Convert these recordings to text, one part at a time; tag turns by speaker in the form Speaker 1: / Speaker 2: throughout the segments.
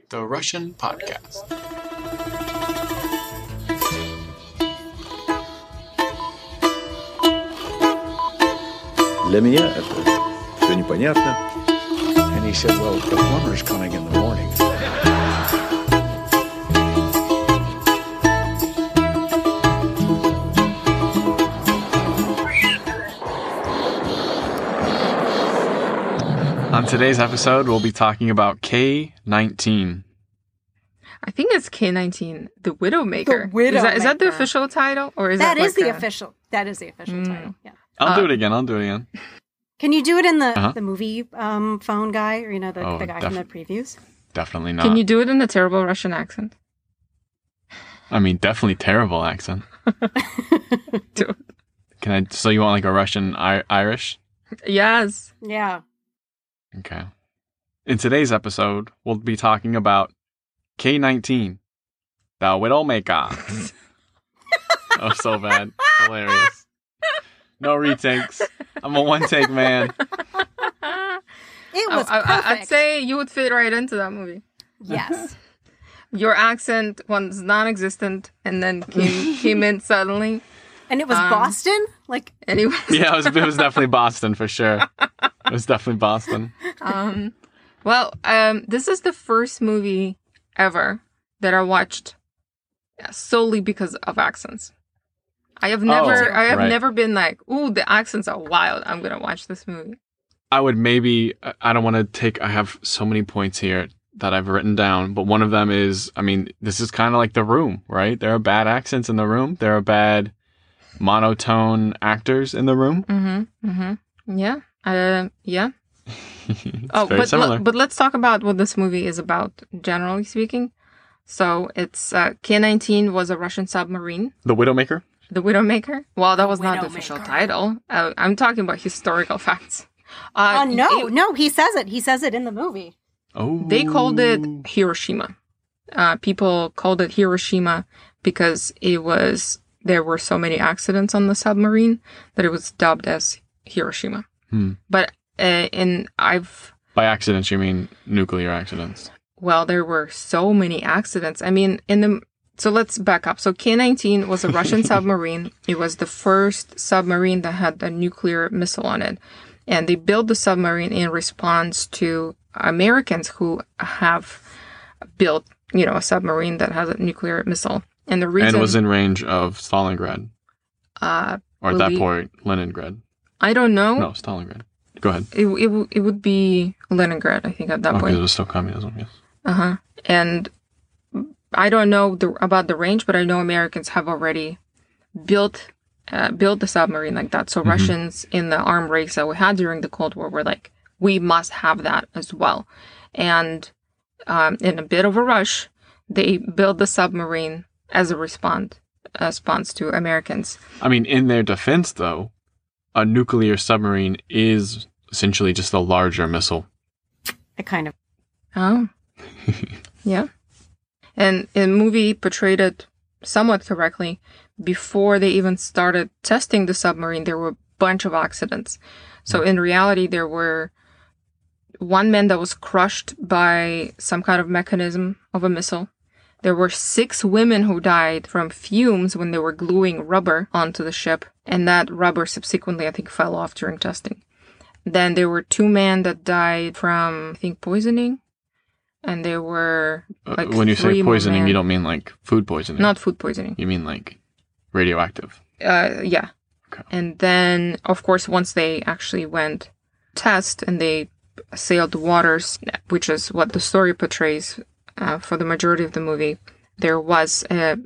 Speaker 1: The Russian Podcast.
Speaker 2: Для меня это все непонятно.
Speaker 3: And he said, well, the plumber's coming in the morning.
Speaker 1: On today's episode, we'll be talking about K-19.
Speaker 4: I think it's K-19, The Widowmaker.
Speaker 5: The Widowmaker.
Speaker 4: Is that the official title? Or is
Speaker 5: That
Speaker 4: that
Speaker 5: is
Speaker 4: like
Speaker 5: the official. That is the official title. Yeah.
Speaker 1: I'll do it again.
Speaker 5: Can you do it in the movie phone guy, or the guy from the previews?
Speaker 1: Definitely not.
Speaker 4: Can you do it in a terrible Russian accent?
Speaker 1: I mean, definitely terrible accent.
Speaker 4: Do it.
Speaker 1: Can I? So you want like a Russian Irish?
Speaker 4: Yes.
Speaker 5: Yeah.
Speaker 1: Okay. In today's episode, we'll be talking about K-19, The Widowmaker. Oh, so bad. Hilarious. No retakes. I'm a one-take man.
Speaker 5: It was perfect.
Speaker 4: I'd say you would fit right into that movie.
Speaker 5: Yes.
Speaker 4: Your accent was non-existent and then came in suddenly.
Speaker 5: And it was Boston?
Speaker 4: Anyway.
Speaker 1: Yeah, it was definitely Boston for sure. It was definitely Boston.
Speaker 4: This is the first movie ever that I watched solely because of accents. I have never been like, ooh, the accents are wild. I'm going to watch this movie.
Speaker 1: I don't want to take, I have so many points here that I've written down, but one of them is, this is kind of like The Room, right? There are bad accents in The Room. There are bad monotone actors in The Room.
Speaker 4: Mm-hmm. Mm-hmm. Yeah. Yeah.
Speaker 1: Very similar.
Speaker 4: But let's talk about what this movie is about, generally speaking. So it's K-19 was a Russian submarine.
Speaker 1: The Widowmaker?
Speaker 4: The Widowmaker? Well, that was not the
Speaker 5: Widowmaker.
Speaker 4: official title. I'm talking about historical facts.
Speaker 5: No, he says it. He says it in the movie.
Speaker 1: Oh.
Speaker 4: They called it Hiroshima. People called it Hiroshima because there were so many accidents on the submarine that it was dubbed as Hiroshima. But
Speaker 1: By accidents, you mean nuclear accidents?
Speaker 4: Well, there were so many accidents. So let's back up. So K-19 was a Russian submarine. It was the first submarine that had a nuclear missile on it. And they built the submarine in response to Americans who have built, a submarine that has a nuclear missile. And the reason...
Speaker 1: And was in range of Stalingrad. Or at that point, Leningrad.
Speaker 4: I don't know.
Speaker 1: No, Stalingrad. Go ahead.
Speaker 4: It would be Leningrad, I think, at that point.
Speaker 1: It was still communism, yes.
Speaker 4: Uh-huh. And I don't know about the range, but I know Americans have already built the submarine like that. So Russians in the arm race that we had during the Cold War were like, we must have that as well. And in a bit of a rush, they built the submarine as a response to Americans.
Speaker 1: In their defense, though, a nuclear submarine is essentially just a larger missile.
Speaker 5: It kind of...
Speaker 4: Oh. Yeah. And the movie portrayed it somewhat correctly. Before they even started testing the submarine, there were a bunch of accidents. So in reality, there were one man that was crushed by some kind of mechanism of a missile. There were 6 women who died from fumes when they were gluing rubber onto the ship. And that rubber subsequently, I think, fell off during testing. Then there were 2 men that died from, I think, poisoning. And there were
Speaker 1: when you say poisoning, you don't mean like food poisoning.
Speaker 4: Not food poisoning.
Speaker 1: You mean like radioactive.
Speaker 4: Yeah. Okay. And then, of course, once they actually went test and they sailed the waters, which is what the story portrays for the majority of the movie, there was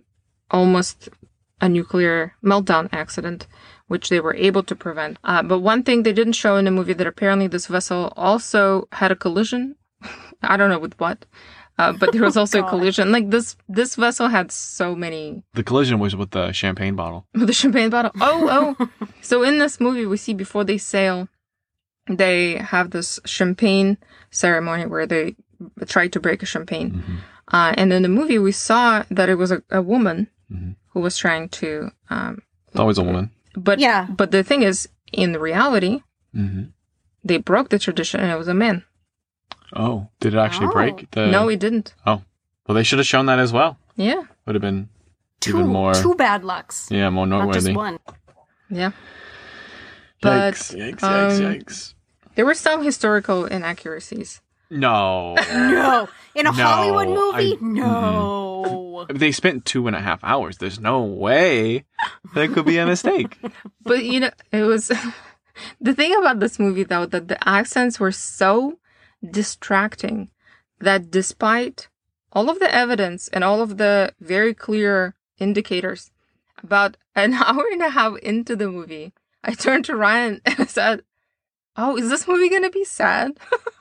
Speaker 4: almost a nuclear meltdown accident, which they were able to prevent. But one thing they didn't show in the movie, that apparently this vessel also had a collision. I don't know with what, but there was also a collision. Like this vessel had so many.
Speaker 1: The collision was with the champagne bottle.
Speaker 4: With the champagne bottle. Oh. So in this movie, we see before they sail, they have this champagne ceremony where they try to break a champagne. Mm-hmm. And in the movie, we saw that it was a woman who was trying to.
Speaker 1: It's always a woman.
Speaker 4: But the thing is, in reality, they broke the tradition, and it was a man.
Speaker 1: Oh, did it actually break?
Speaker 4: No, it didn't.
Speaker 1: Oh, well, they should have shown that as well.
Speaker 4: Yeah.
Speaker 1: Would have been even more.
Speaker 5: Two bad lucks.
Speaker 1: Yeah, more noteworthy.
Speaker 5: Not just one.
Speaker 4: Yeah. But,
Speaker 1: Yikes.
Speaker 4: There were some historical inaccuracies.
Speaker 1: No.
Speaker 5: No. In a Hollywood movie? No.
Speaker 1: They spent 2.5 hours. There's no way there could be a mistake.
Speaker 4: But, it was... The thing about this movie, though, that the accents were so distracting that despite all of the evidence and all of the very clear indicators, about an hour and a half into the movie, I turned to Ryan and I said, "Oh, is this movie going to be sad?"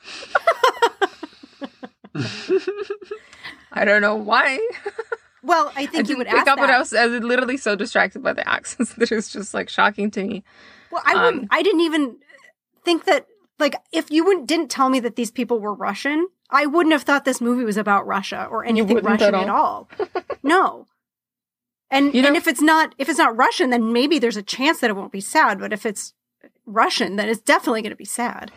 Speaker 4: I don't know why.
Speaker 5: Well, I think you would ask
Speaker 4: that.
Speaker 5: But
Speaker 4: I was literally so distracted by the accents that it's just like shocking to me.
Speaker 5: Well, I didn't even think that, like, if you didn't tell me that these people were Russian, I wouldn't have thought this movie was about Russia or anything Russian at all. No. And if it's not Russian, then maybe there's a chance that it won't be sad. But if it's Russian, then it's definitely going to be sad.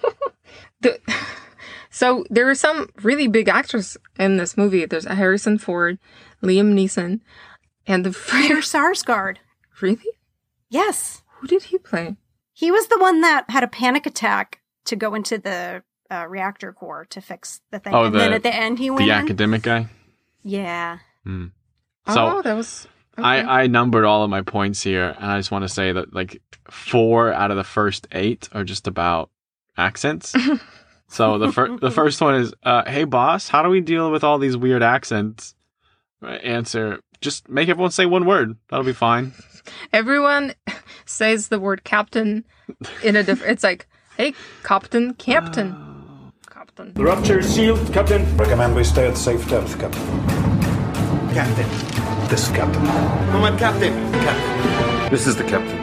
Speaker 4: So there are some really big actors in this movie. There's Harrison Ford, Liam Neeson, and
Speaker 5: Peter Sarsgaard.
Speaker 4: Really?
Speaker 5: Yes.
Speaker 4: Who did he play?
Speaker 5: He was the one that had a panic attack to go into the reactor core to fix the thing.
Speaker 1: Oh,
Speaker 5: and then at the end he went
Speaker 1: the
Speaker 5: in.
Speaker 1: academic guy?
Speaker 5: Yeah.
Speaker 1: So
Speaker 4: that was... Okay.
Speaker 1: I numbered all of my points here, and I just want to say that, like, 4 out of the first 8 are just about accents. So the first one is, hey, boss, how do we deal with all these weird accents? Answer, just make everyone say one word. That'll be fine.
Speaker 4: Everyone says the word captain in a different... It's like, hey, captain. Captain.
Speaker 6: The rupture is sealed, Captain.
Speaker 3: Recommend we stay at safe depth, Captain.
Speaker 6: Captain.
Speaker 3: This is Captain.
Speaker 6: Moment, Captain. Captain.
Speaker 2: This is the captain.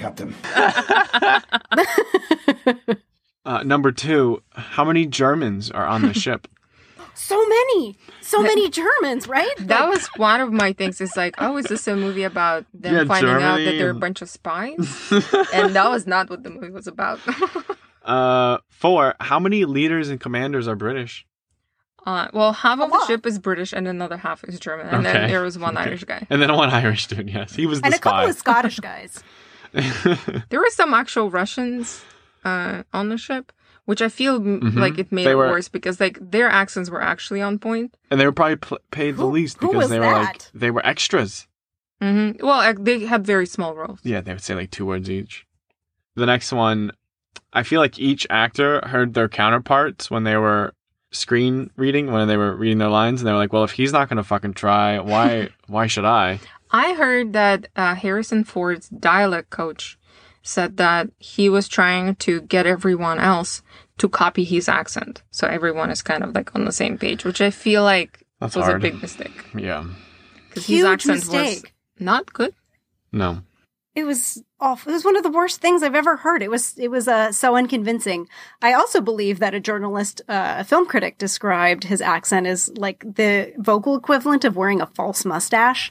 Speaker 3: Captain.
Speaker 1: Number 2, how many Germans are on the ship?
Speaker 5: So many Germans, right?
Speaker 4: That was one of my things. It's like, oh, is this a movie about them finding out that they're a bunch of spies? And that was not what the movie was about.
Speaker 1: 4, how many leaders and commanders are British?
Speaker 4: Well, half of the ship is British and another half is German. And then there was one Irish guy.
Speaker 1: And then one Irish dude, yes. He was the
Speaker 5: spy. And a couple of Scottish guys.
Speaker 4: There were some actual Russians on the ship, which I feel like it made it worse because like their accents were actually on point.
Speaker 1: And they were probably paid the least because they were extras.
Speaker 4: Mm-hmm. Well, they had very small roles.
Speaker 1: Yeah, they would say like 2 words each. The next one, I feel like each actor heard their counterparts when they were screen reading, when they were reading their lines, and they were like, well, if he's not going to fucking try, why should I?
Speaker 4: I heard that Harrison Ford's dialect coach said that he was trying to get everyone else to copy his accent. So everyone is kind of like on the same page, which I feel like was a big mistake.
Speaker 1: Yeah.
Speaker 4: Because his accent was not good.
Speaker 1: No.
Speaker 5: It was awful. It was one of the worst things I've ever heard. It was so unconvincing. I also believe that a journalist, a film critic, described his accent as like the vocal equivalent of wearing a false mustache.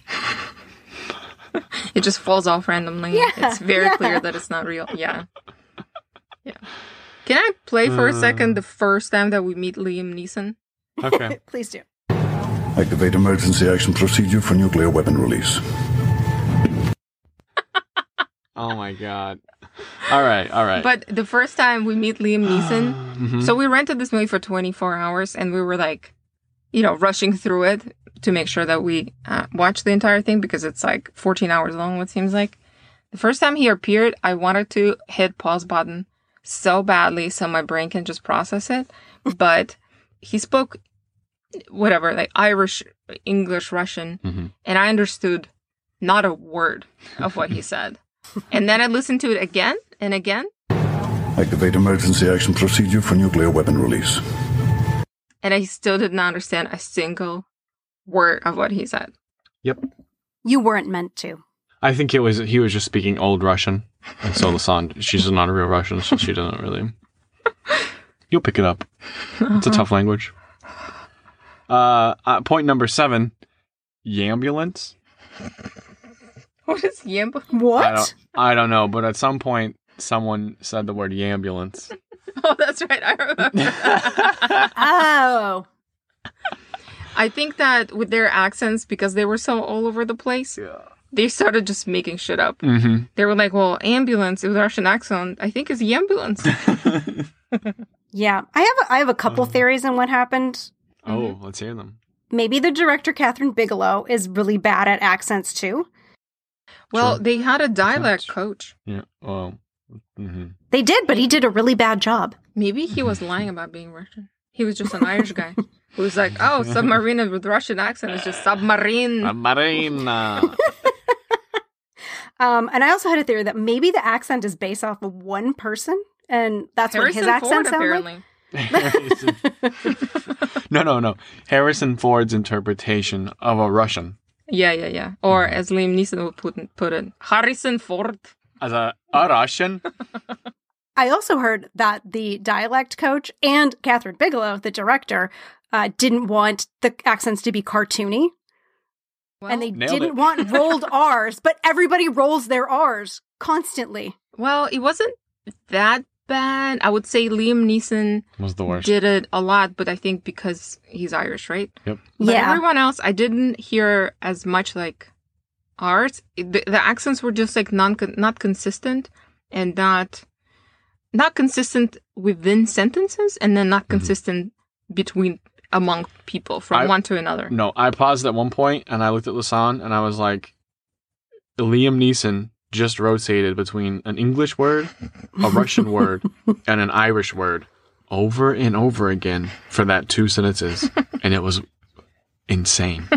Speaker 4: It just falls off randomly. Yeah, it's very clear that it's not real. Yeah. Can I play for a second the first time that we meet Liam Neeson?
Speaker 1: Okay.
Speaker 5: Please do.
Speaker 3: Activate emergency action procedure for nuclear weapon release.
Speaker 1: Oh my god. All right.
Speaker 4: But the first time we meet Liam Neeson, so we rented this movie for 24 hours and we were like, rushing through it to make sure that we watch the entire thing because it's like 14 hours long, what seems like. The first time he appeared, I wanted to hit pause button so badly so my brain can just process it. But he spoke whatever, like Irish, English, Russian, and I understood not a word of what he said. And then I listened to it again and again.
Speaker 3: Activate emergency action procedure for nuclear weapon release.
Speaker 4: And I still did not understand a single word of what he said.
Speaker 1: Yep.
Speaker 5: You weren't meant to.
Speaker 1: I think he was just speaking Old Russian. And so Lasan, she's not a real Russian, so she doesn't really... You'll pick it up. It's a tough language. Point number 7. Yambulance.
Speaker 4: What is yambulance?
Speaker 5: What?
Speaker 1: I don't know, but at some point, someone said the word yambulance.
Speaker 4: Oh, that's right. I remember that.
Speaker 5: Oh.
Speaker 4: I think that with their accents, because they were so all over the place, they started just making shit up.
Speaker 1: Mm-hmm.
Speaker 4: They were like, well, ambulance with Russian accent, I think is the ambulance.
Speaker 5: Yeah. I have a couple theories on what happened.
Speaker 1: Oh, let's hear them.
Speaker 5: Maybe the director, Catherine Bigelow, is really bad at accents too.
Speaker 4: Well,
Speaker 1: Sure.
Speaker 4: they had a dialect
Speaker 1: sense.
Speaker 4: coach.
Speaker 1: Yeah. Well. Mm-hmm.
Speaker 5: They did, but he did a really bad job.
Speaker 4: Maybe he was lying about being Russian. He was just an Irish guy who was like, oh, submarine with Russian accent is just submarine.
Speaker 1: Marina.
Speaker 5: And I also had a theory that maybe the accent is based off of one person, and that's
Speaker 4: Harrison
Speaker 5: what his accent
Speaker 4: Ford,
Speaker 5: sounds
Speaker 4: apparently.
Speaker 1: No. Harrison Ford's interpretation of a Russian.
Speaker 4: Yeah. Or as Liam Neeson would put it, Harrison Ford.
Speaker 1: As a Russian?
Speaker 5: I also heard that the dialect coach and Catherine Bigelow, the director, didn't want the accents to be cartoony.
Speaker 4: Well,
Speaker 5: And they
Speaker 1: Nailed
Speaker 5: didn't
Speaker 1: it.
Speaker 5: want rolled R's, but everybody rolls their R's constantly.
Speaker 4: well, it wasn't that bad. I would say Liam Neeson
Speaker 1: Was the worst.
Speaker 4: did it a lot, but I think because he's Irish, right?
Speaker 1: Yep.
Speaker 4: But
Speaker 5: Yeah.
Speaker 4: everyone else, I didn't hear as much like ours. The accents were just like not consistent and not consistent within sentences, and then not consistent among people from one to another.
Speaker 1: No, I paused at one point and I looked at Lasan and I was like, Liam Neeson just rotated between an English word, a Russian word, and an Irish word over and over again for that 2 sentences. And it was insane.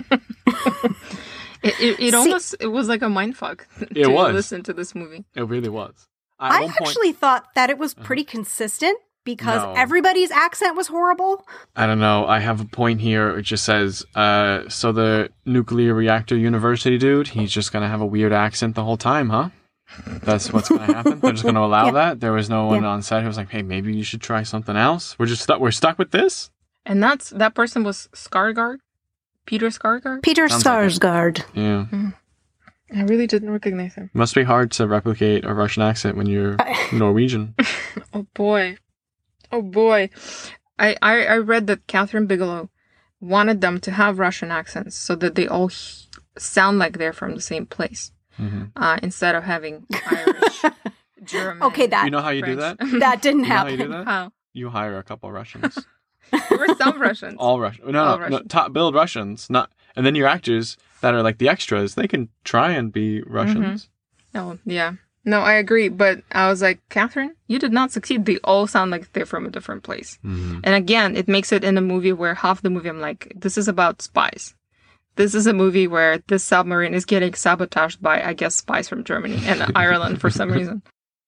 Speaker 4: It was like a mindfuck
Speaker 1: It
Speaker 4: to
Speaker 1: was.
Speaker 4: listen to this movie.
Speaker 1: It really was.
Speaker 5: I actually thought that it was pretty consistent because
Speaker 1: No.
Speaker 5: everybody's accent was horrible.
Speaker 1: I don't know. I have a point here. It just says, so the nuclear reactor university dude, he's just going to have a weird accent the whole time, huh? That's what's going to happen? They're just going to allow that? There was no one on set who was like, hey, maybe you should try something else? We're stuck with this?
Speaker 4: And that person was Skarsgård, Peter Skarsgård.
Speaker 5: Peter
Speaker 1: Sounds like it.
Speaker 5: Sarsgaard.
Speaker 1: Yeah.
Speaker 4: I really didn't recognize him.
Speaker 1: Must be hard to replicate a Russian accent when you're Norwegian.
Speaker 4: Oh boy. I read that Catherine Bigelow wanted them to have Russian accents so that they all sound like they're from the same place, instead of having Irish, German.
Speaker 5: Okay, that
Speaker 1: You know how you do
Speaker 4: French.
Speaker 1: that?
Speaker 5: that didn't
Speaker 1: You know how you do
Speaker 5: happen.
Speaker 1: that?
Speaker 4: How?
Speaker 1: You hire a couple Russians.
Speaker 4: There were some Russians.
Speaker 1: All Russian.
Speaker 4: All
Speaker 1: No,
Speaker 4: Russian.
Speaker 1: top billed Russians. Not, and then your actors that are like the extras, they can try and be Russians.
Speaker 4: Oh, yeah. No, I agree. But I was like, Catherine, you did not succeed. They all sound like they're from a different place.
Speaker 1: Mm-hmm.
Speaker 4: And again, it makes it in a movie where half the movie I'm like, this is about spies. This is a movie where this submarine is getting sabotaged by, I guess, spies from Germany and Ireland for some reason.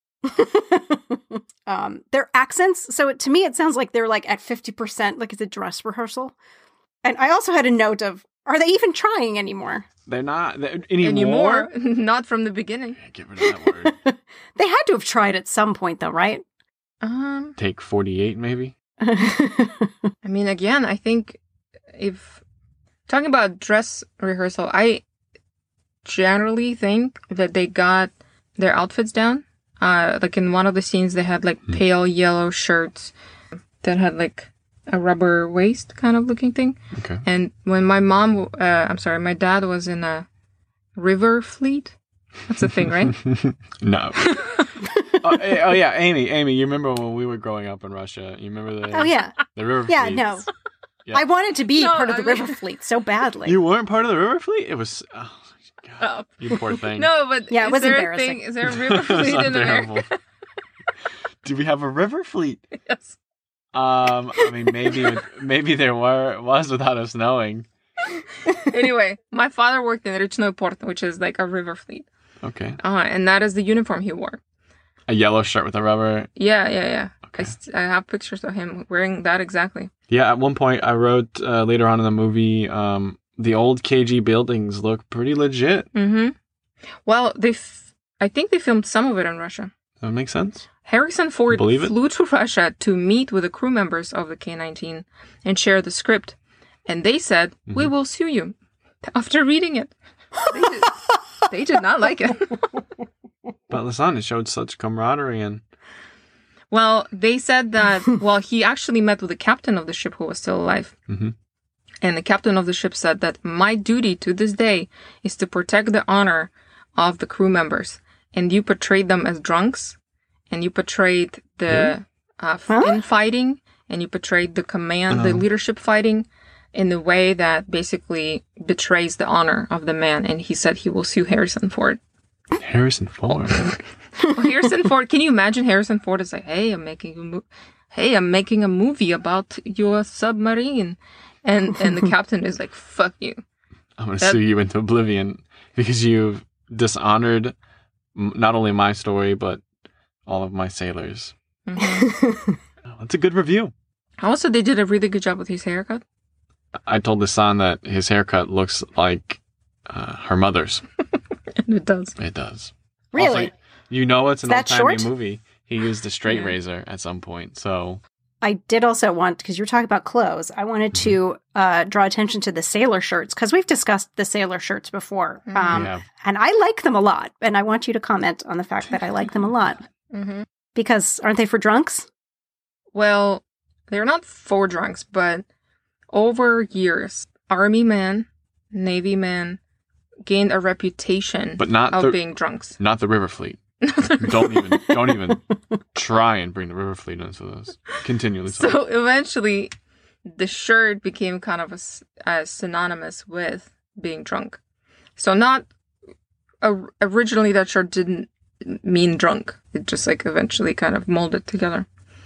Speaker 5: Their accents. So to me, it sounds like they're like at 50%, like it's a dress rehearsal. And I also had a note of, are they even trying anymore?
Speaker 1: They're not anymore.
Speaker 4: Not from the beginning.
Speaker 1: Get rid of that word.
Speaker 5: They had to have tried at some point, though, right?
Speaker 1: Take 48, maybe.
Speaker 4: I mean, again, I think if talking about dress rehearsal, I generally think that they got their outfits down. Like in one of the scenes, they had like pale yellow shirts that had like a rubber waist kind of looking thing.
Speaker 1: Okay.
Speaker 4: And when my my dad was in a river fleet. That's a thing, right?
Speaker 1: No. oh yeah, Amy, you remember when we were growing up in Russia? You remember the
Speaker 5: Oh, yeah.
Speaker 1: the river
Speaker 5: Yeah,
Speaker 1: fleets?
Speaker 5: no.
Speaker 1: Yeah.
Speaker 5: I wanted to be
Speaker 4: No,
Speaker 5: part of the
Speaker 4: I mean-
Speaker 5: river fleet so badly.
Speaker 1: You weren't part of the river fleet? It was God,
Speaker 4: Oh.
Speaker 1: you poor thing.
Speaker 4: No, but
Speaker 5: Yeah, it
Speaker 4: is
Speaker 5: was
Speaker 4: there
Speaker 5: embarrassing.
Speaker 4: Is there a river
Speaker 1: It was
Speaker 4: fleet in
Speaker 1: terrible.
Speaker 4: America?
Speaker 1: Do we have a river fleet?
Speaker 4: Yes.
Speaker 1: I mean, maybe there was without us knowing.
Speaker 4: Anyway, my father worked in Rechnoy Port, which is like a river fleet.
Speaker 1: Okay.
Speaker 4: And that is the uniform he wore.
Speaker 1: A yellow shirt with a rubber.
Speaker 4: Yeah.
Speaker 1: Okay.
Speaker 4: I have pictures of him wearing that exactly.
Speaker 1: Yeah, at one point I wrote later on in the movie, the old KG buildings look pretty legit.
Speaker 4: Mm-hmm. Well, I think they filmed some of it in Russia.
Speaker 1: Does that make sense?
Speaker 4: Harrison Ford
Speaker 1: Believe it?
Speaker 4: flew to Russia to meet with the crew members of the K-19 and share the script. And they said, we will sue you. After reading it. They did not like it.
Speaker 1: But Lasan, it showed such camaraderie and
Speaker 4: Well, they said that, well, he actually met with the captain of the ship who was still alive.
Speaker 1: Mm-hmm.
Speaker 4: And the captain of the ship said that my duty to this day is to protect the honor of the crew members. And you portrayed them as drunks. And you portrayed the infighting. And you portrayed the command, the leadership fighting in the way that basically betrays the honor of the man. And he said he will sue Harrison Ford.
Speaker 1: Harrison Ford.
Speaker 4: Harrison Ford. Can you imagine Harrison Ford is like, "Hey, I'm making a movie about your submarine," and the captain is like, "Fuck you!
Speaker 1: I'm gonna sue you into oblivion because you've dishonored not only my story but all of my sailors."
Speaker 4: Mm-hmm.
Speaker 1: That's a good review.
Speaker 4: Also, they did a really good job with his haircut.
Speaker 1: I told Hassan that his haircut looks like her mother's.
Speaker 4: And it does.
Speaker 1: It does.
Speaker 5: Really?
Speaker 1: Also, you know it's an old-timey
Speaker 5: short?
Speaker 1: movie. He used a straight razor at some point, so...
Speaker 5: I did also want, because you were talking about clothes, I wanted to draw attention to the sailor shirts, because we've discussed the sailor shirts before. And I like them a lot, and I want you to comment on the fact that I like them a lot.
Speaker 4: Mm-hmm.
Speaker 5: Because aren't they for drunks?
Speaker 4: Well, they're not for drunks, but over years, Army men, Navy men gained a reputation
Speaker 1: but not
Speaker 4: of being drunks.
Speaker 1: Not the River Fleet. Don't even try and bring the River Fleet into this. Continually.
Speaker 4: So eventually, the shirt became kind of a synonymous with being drunk. So not originally that shirt didn't mean drunk. It just like eventually kind of molded together.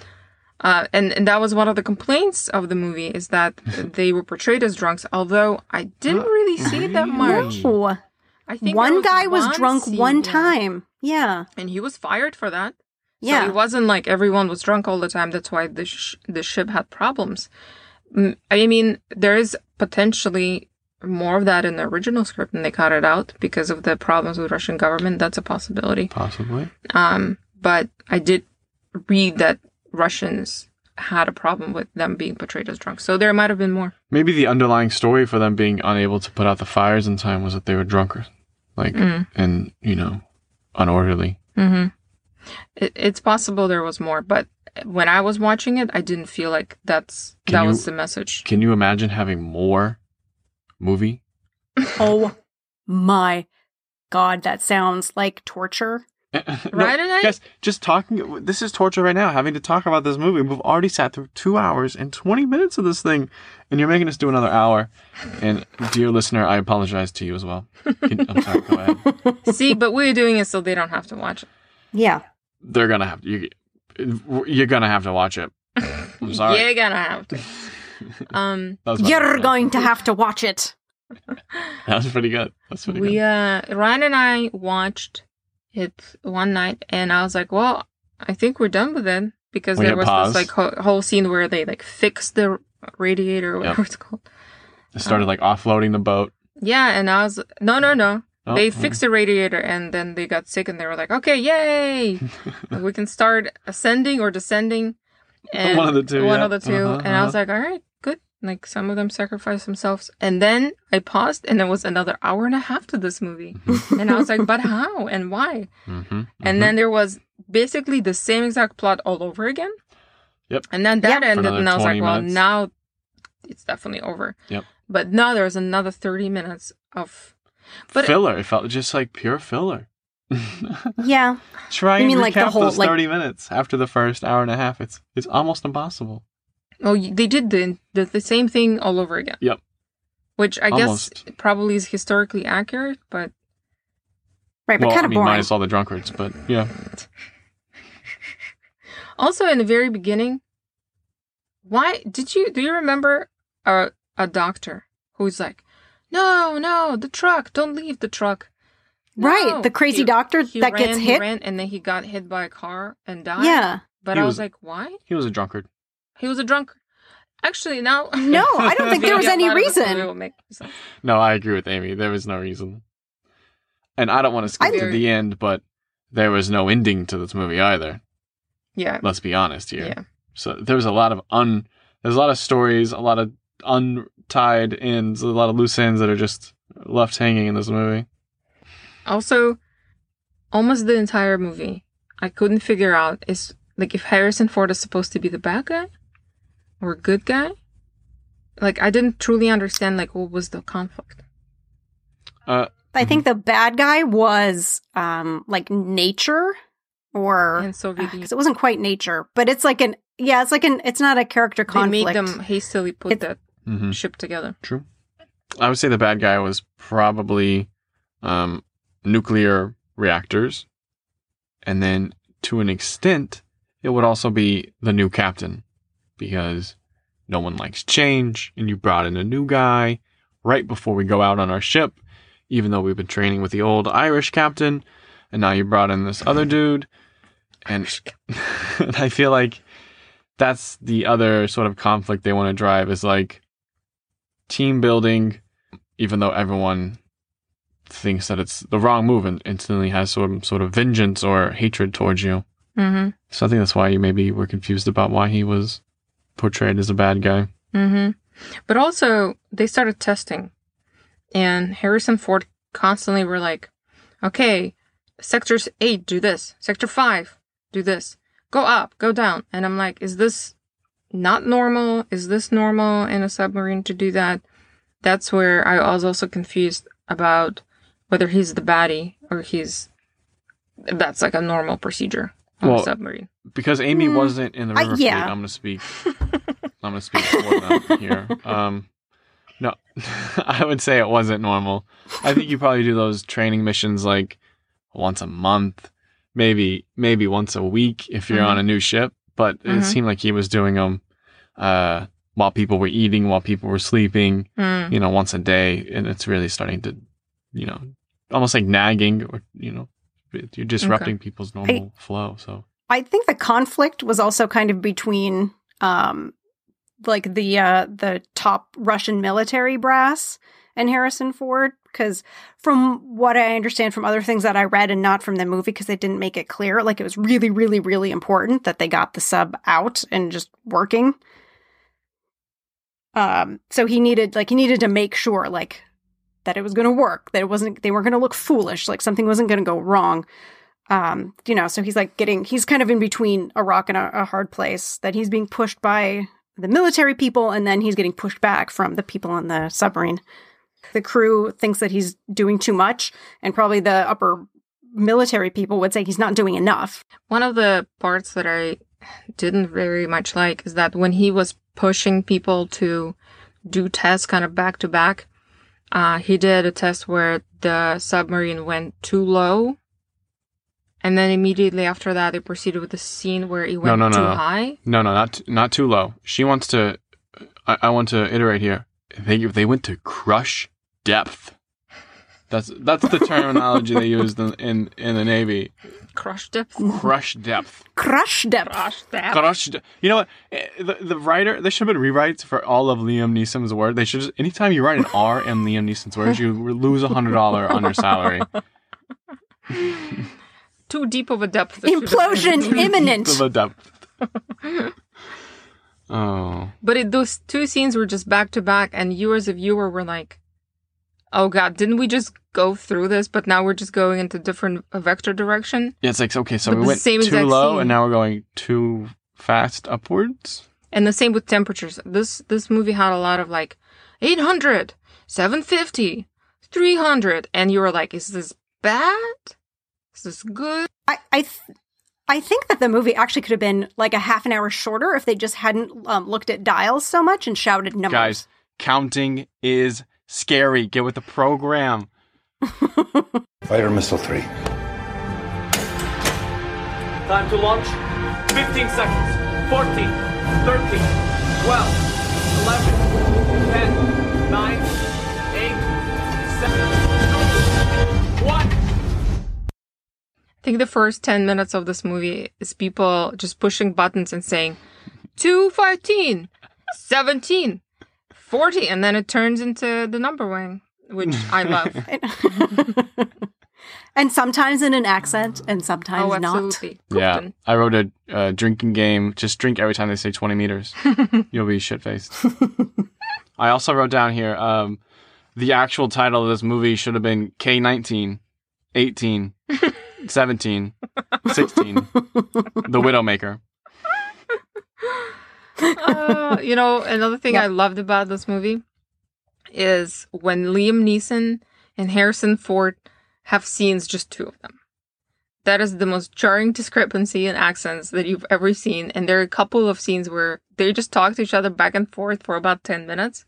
Speaker 4: And that was one of the complaints of the movie is that they were portrayed as drunks, although I didn't really see it that much.
Speaker 5: No.
Speaker 4: I think
Speaker 5: one guy was drunk
Speaker 4: scene,
Speaker 5: one time. Yeah.
Speaker 4: And he was fired for that.
Speaker 5: Yeah.
Speaker 4: So it wasn't like everyone was drunk all the time. That's why the ship had problems. I mean, there is potentially more of that in the original script and they cut it out because of the problems with Russian government. That's a possibility.
Speaker 1: Possibly.
Speaker 4: But I did read that Russians had a problem with them being portrayed as drunk. So there might have been more. Maybe
Speaker 1: the underlying story for them being unable to put out the fires in time was that they were drunker. And, unorderly.
Speaker 4: Mm-hmm. It's possible there was more, but when I was watching it, I didn't feel like that was the message.
Speaker 1: Can you imagine having more movie?
Speaker 5: Oh my God, that sounds like torture.
Speaker 4: Right?
Speaker 1: Guys, just talking, this is torture right now, having to talk about this movie. We've already sat through 2 hours and 20 minutes of this thing, and you're making us do another hour. And dear listener, I apologize to you as well. I'm sorry, go ahead.
Speaker 4: See, but we're doing it so they don't have to watch it.
Speaker 5: Yeah.
Speaker 1: They're going to have to, you're going to have to watch it. I'm sorry.
Speaker 4: You're going to have to.
Speaker 5: You're going to have to watch it.
Speaker 1: That was pretty good.
Speaker 4: Ryan and I watched it one night and I was like, well, I think we're done with it because there was this like whole scene where they like fixed the radiator or whatever it's called.
Speaker 1: They started like offloading the boat.
Speaker 4: Yeah, and I was no. Oh, they fixed the radiator and then they got sick and they were like, okay, yay! We can start ascending or descending. And
Speaker 1: one of the two.
Speaker 4: And I was like, all right, good. Like some of them sacrificed themselves. And then I paused and there was another hour and a half to this movie. And I was like, but how and why? And then there was basically the same exact plot all over again.
Speaker 1: Yep.
Speaker 4: And then that ended and I was like, well, now it's definitely over.
Speaker 1: Yep.
Speaker 4: But now there was another 30 minutes of
Speaker 1: filler. It felt just like pure filler.
Speaker 5: Yeah.
Speaker 1: Try and recap those 30 minutes after the first hour and a half. It's almost impossible.
Speaker 4: Oh, they did the same thing all over again.
Speaker 1: Yep.
Speaker 4: Which I guess probably is historically accurate, but...
Speaker 5: Right, but kind of boring.
Speaker 1: Minus all the drunkards, but yeah.
Speaker 4: Also, in the very beginning, do you remember a doctor who's like, no, the truck, don't leave the truck. No.
Speaker 5: Right, the crazy doctor that gets hit.
Speaker 4: He ran, and then he got hit by a car and died.
Speaker 5: Yeah.
Speaker 4: But I was like, why?
Speaker 1: He was a drunkard.
Speaker 4: He was a drunkard. Actually, now...
Speaker 5: No, I don't think there was any reason.
Speaker 1: No, I agree with Amy. There was no reason. And I don't want to skip to the end, but there was no ending to this movie either.
Speaker 4: Yeah.
Speaker 1: Let's be honest here.
Speaker 4: Yeah.
Speaker 1: So there was a lot of there's a lot of stories, a lot of untied ends, a lot of loose ends that are just left hanging in this movie.
Speaker 4: Also, almost the entire movie, I couldn't figure out like if Harrison Ford is supposed to be the bad guy or a good guy. Like, I didn't truly understand, like, what was the conflict.
Speaker 5: I think the bad guy was, like, nature or...
Speaker 4: And Soviet Union.
Speaker 5: Because it wasn't quite nature, but it's like it's not a character conflict.
Speaker 4: They made them hastily put that ship together.
Speaker 1: True. I would say the bad guy was probably nuclear reactors. And then, to an extent, it would also be the new captain. Because... no one likes change, and you brought in a new guy right before we go out on our ship, even though we've been training with the old Irish captain, and now you brought in this other dude. And I feel like that's the other sort of conflict they want to drive is like team building, even though everyone thinks that it's the wrong move and instantly has some sort of vengeance or hatred towards you.
Speaker 4: Mm-hmm.
Speaker 1: So I think that's why you maybe were confused about why he was portrayed as a bad guy.
Speaker 4: Mm-hmm. But also, they started testing. And Harrison Ford constantly were like, okay, Sector 8, do this. Sector 5, do this. Go up, go down. And I'm like, is this not normal? Is this normal in a submarine to do that? That's where I was also confused about whether he's the baddie or that's like a normal procedure on a submarine.
Speaker 1: Because Amy wasn't in the river fleet, I'm going to speak. I'm going to speak for them here. No, I would say it wasn't normal. I think you probably do those training missions like once a month, maybe once a week if you're on a new ship. But it seemed like he was doing them while people were eating, while people were sleeping, once a day. And it's really starting to, almost like nagging or, you're disrupting people's normal flow. So
Speaker 5: I think the conflict was also kind of between like the top Russian military brass and Harrison Ford, because from what I understand from other things that I read and not from the movie, because they didn't make it clear, like it was really, really, really important that they got the sub out and just working. So he needed to make sure like that it was going to work, that they weren't going to look foolish, like something wasn't going to go wrong. So he's kind of in between a rock and a hard place, that he's being pushed by the military people and then he's getting pushed back from the people on the submarine. The crew thinks that he's doing too much, and probably the upper military people would say he's not doing enough.
Speaker 4: One of the parts that I didn't very much like is that when he was pushing people to do tests kind of back to back, he did a test where the submarine went too low. And then immediately after that, they proceeded with the scene where it went too high.
Speaker 1: No, not too low. She wants to. I want to iterate here. They went to crush depth. That's the terminology they used in the Navy.
Speaker 4: Crush depth.
Speaker 1: Crush depth.
Speaker 5: Crush depth.
Speaker 4: Crush depth.
Speaker 1: Crush depth. You know what? The writer. There should have been rewrites for all of Liam Neeson's word. They should just, anytime you write an R in Liam Neeson's words, you lose $100 on your salary.
Speaker 4: Too deep of a depth.
Speaker 5: Implosion imminent.
Speaker 1: Deep of a depth. Oh.
Speaker 4: But those two scenes were just back to back, and you as a viewer were like, oh god, didn't we just go through this, but now we're just going into different vector direction?
Speaker 1: Yeah, it's like, okay, so
Speaker 4: but
Speaker 1: we went too low, and now we're going too fast upwards?
Speaker 4: And the same with temperatures. This movie had a lot of like 800, 750, 300, and you were like, is this bad? Is this good?
Speaker 5: I think that the movie actually could have been like a half an hour shorter if they just hadn't looked at dials so much and shouted numbers.
Speaker 1: Guys, counting is scary. Get with the program.
Speaker 2: Fire missile 3.
Speaker 6: Time to launch. 15 seconds. 14, 13, 12, 11, 10, 9, 8, 7, 1.
Speaker 4: I think the first 10 minutes of this movie is people just pushing buttons and saying 215, 17, 40, and then it turns into the number wing, which I love.
Speaker 5: And sometimes in an accent, and sometimes
Speaker 4: absolutely.
Speaker 5: not.
Speaker 1: Yeah, I wrote a drinking game. Just drink every time they say 20 meters. You'll be shit-faced. I also wrote down here, the actual title of this movie should have been K-19, 18, 17, 16, The Widowmaker.
Speaker 4: Another thing I loved about this movie is when Liam Neeson and Harrison Ford have scenes, just two of them. That is the most jarring discrepancy in accents that you've ever seen. And there are a couple of scenes where they just talk to each other back and forth for about 10 minutes.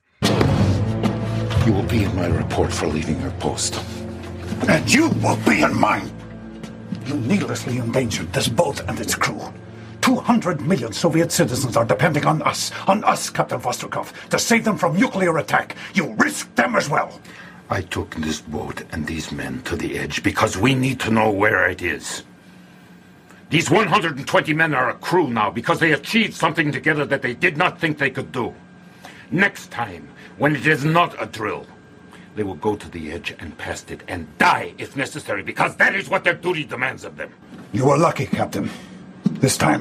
Speaker 2: You will be in my report for leaving your post. And you will be in mine. You needlessly endangered this boat and its crew. 200 million Soviet citizens are depending on us, Captain Vostrikov, to save them from nuclear attack. You risked them as well. I took this boat and these men to the edge because we need to know where it is. These 120 men are a crew now because they achieved something together that they did not think they could do. Next time, when it is not a drill, they will go to the edge and past it and die if necessary because that is what their duty demands of them. You were lucky, Captain. This time,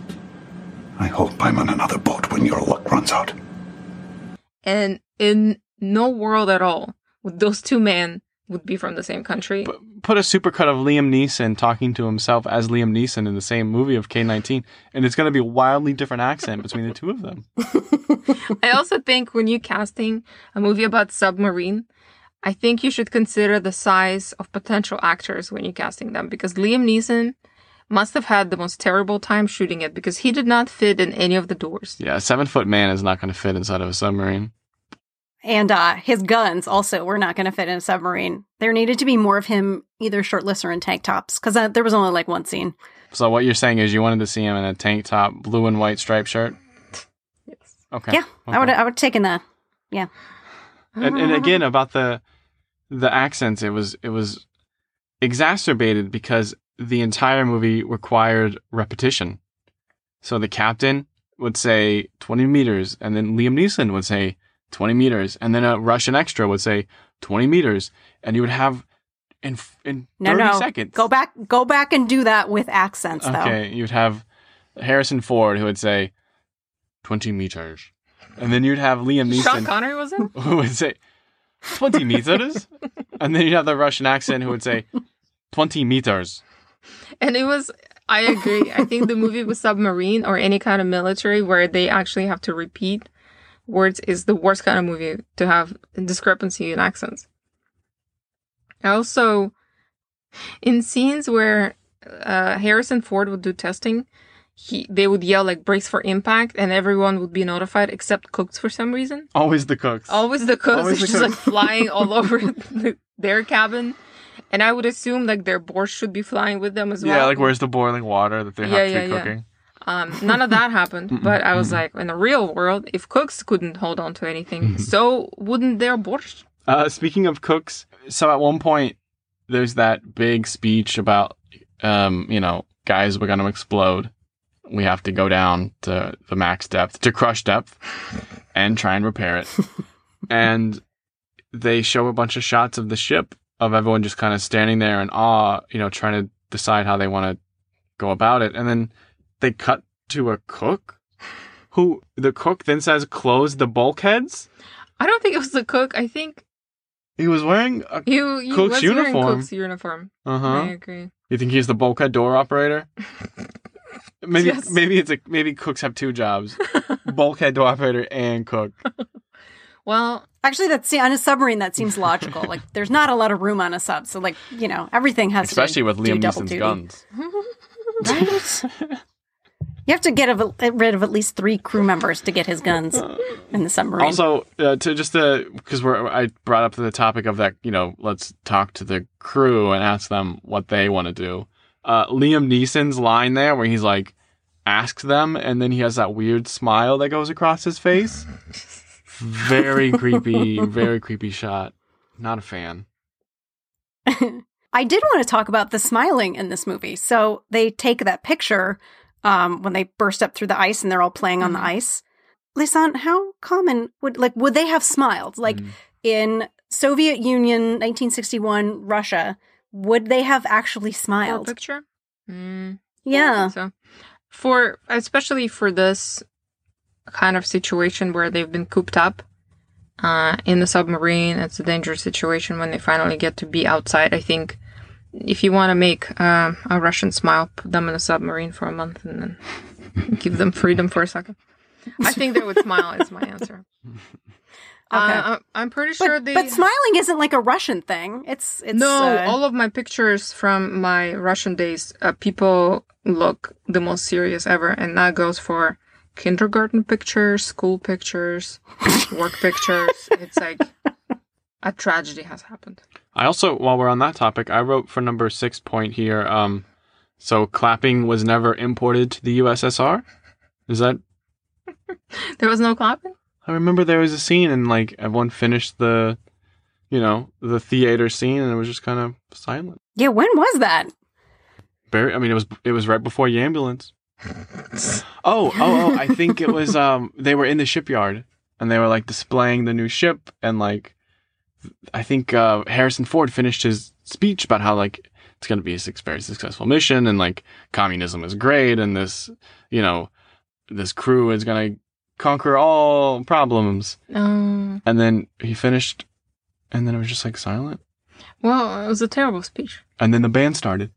Speaker 2: I hope I'm on another boat when your luck runs out.
Speaker 4: And in no world at all would those two men would be from the same country.
Speaker 1: Put a supercut of Liam Neeson talking to himself as Liam Neeson in the same movie of K-19, and it's going to be a wildly different accent between the two of them.
Speaker 4: I also think when you're casting a movie about submarine, I think you should consider the size of potential actors when you're casting them, because Liam Neeson must have had the most terrible time shooting it because he did not fit in any of the doors.
Speaker 1: Yeah, a 7-foot man is not going to fit inside of a submarine.
Speaker 5: And his guns also were not going to fit in a submarine. There needed to be more of him either shirtless or in tank tops because there was only like one scene.
Speaker 1: So what you're saying is you wanted to see him in a tank top, blue and white striped shirt?
Speaker 4: Yes.
Speaker 1: Okay.
Speaker 5: Yeah,
Speaker 1: okay.
Speaker 5: I would have taken that. Yeah.
Speaker 1: And again, about the accents, it was exacerbated because the entire movie required repetition. So the captain would say 20 meters, and then Liam Neeson would say 20 meters, and then a Russian extra would say 20 meters, and you would have in 30 seconds.
Speaker 5: Go back and do that with accents, though.
Speaker 1: Okay, you'd have Harrison Ford who would say 20 meters, and then you'd have Liam Neeson.
Speaker 4: Sean Connery was in?
Speaker 1: Who would say 20 meters, and then you'd have the Russian accent who would say 20 meters.
Speaker 4: And I agree. I think the movie with submarine or any kind of military where they actually have to repeat words is the worst kind of movie to have discrepancy in accents. Also, in scenes where Harrison Ford would do testing, they would yell like brace for impact and everyone would be notified except cooks for some reason.
Speaker 1: Always the cooks.
Speaker 4: Always the cooks. Just like flying all over their cabin. And I would assume like their borscht should be flying with them as well.
Speaker 1: Yeah, like where's the boiling water that they have to be cooking?
Speaker 4: None of that happened, but I was like, in the real world, if cooks couldn't hold on to anything, so wouldn't their borscht?
Speaker 1: Speaking of cooks, so at one point, there's that big speech about, guys, we're going to explode. We have to go down to the max depth, to crush depth, and try and repair it. And they show a bunch of shots of the ship, of everyone just kind of standing there in awe, trying to decide how they want to go about it. And then they cut to a cook who the cook then says close the bulkheads.
Speaker 4: I don't think it was the cook. I think
Speaker 1: he was wearing a cook's uniform.
Speaker 4: Wearing cook's uniform. I agree.
Speaker 1: You think he's the bulkhead door operator? Maybe
Speaker 4: Yes.
Speaker 1: maybe cooks have two jobs: bulkhead door operator and cook.
Speaker 4: Well,
Speaker 5: actually, on a submarine that seems logical. Like, there's not a lot of room on a sub, so everything has
Speaker 1: especially
Speaker 5: to
Speaker 1: with Liam
Speaker 5: double
Speaker 1: Neeson's
Speaker 5: duty.
Speaker 1: guns.
Speaker 5: Right? You have to get rid of at least 3 crew members to get his guns in the submarine.
Speaker 1: Also, because I brought up the topic of that, let's talk to the crew and ask them what they want to do. Liam Neeson's line there where he's like, ask them, and then he has that weird smile that goes across his face. Very creepy shot. Not a fan.
Speaker 5: I did want to talk about the smiling in this movie. So they take that picture when they burst up through the ice and they're all playing on the ice. Lisan, how common would they have smiled? Like in Soviet Union, 1961, Russia, would they have actually smiled?
Speaker 4: For a picture?
Speaker 5: Yeah.
Speaker 4: So especially for this kind of situation where they've been cooped up in the submarine, it's a dangerous situation when they finally get to be outside. I think if you want to make a Russian smile, put them in a submarine for a month and then give them freedom for a second. I think they would smile is my answer.
Speaker 5: Okay.
Speaker 4: I'm pretty sure
Speaker 5: But smiling isn't like a Russian thing. It's
Speaker 4: no. All of my pictures from my Russian days, people look the most serious ever, and that goes for kindergarten pictures, school pictures, work pictures. It's like a tragedy has happened.
Speaker 1: I also, while we're on that topic, I wrote for number 6 point here. So clapping was never imported to the USSR. Is that?
Speaker 4: There was no clapping?
Speaker 1: I remember there was a scene and like everyone finished the theater scene and it was just kind of silent.
Speaker 5: Yeah, when was that?
Speaker 1: It was right before the ambulance. Oh, I think it was they were in the shipyard and they were like displaying the new ship and like I think Harrison Ford finished his speech about how like it's going to be a very successful mission and like communism is great and this crew is going to conquer all problems. And then he finished and then it was just like silent.
Speaker 4: Well, it was a terrible speech.
Speaker 1: And then the band started.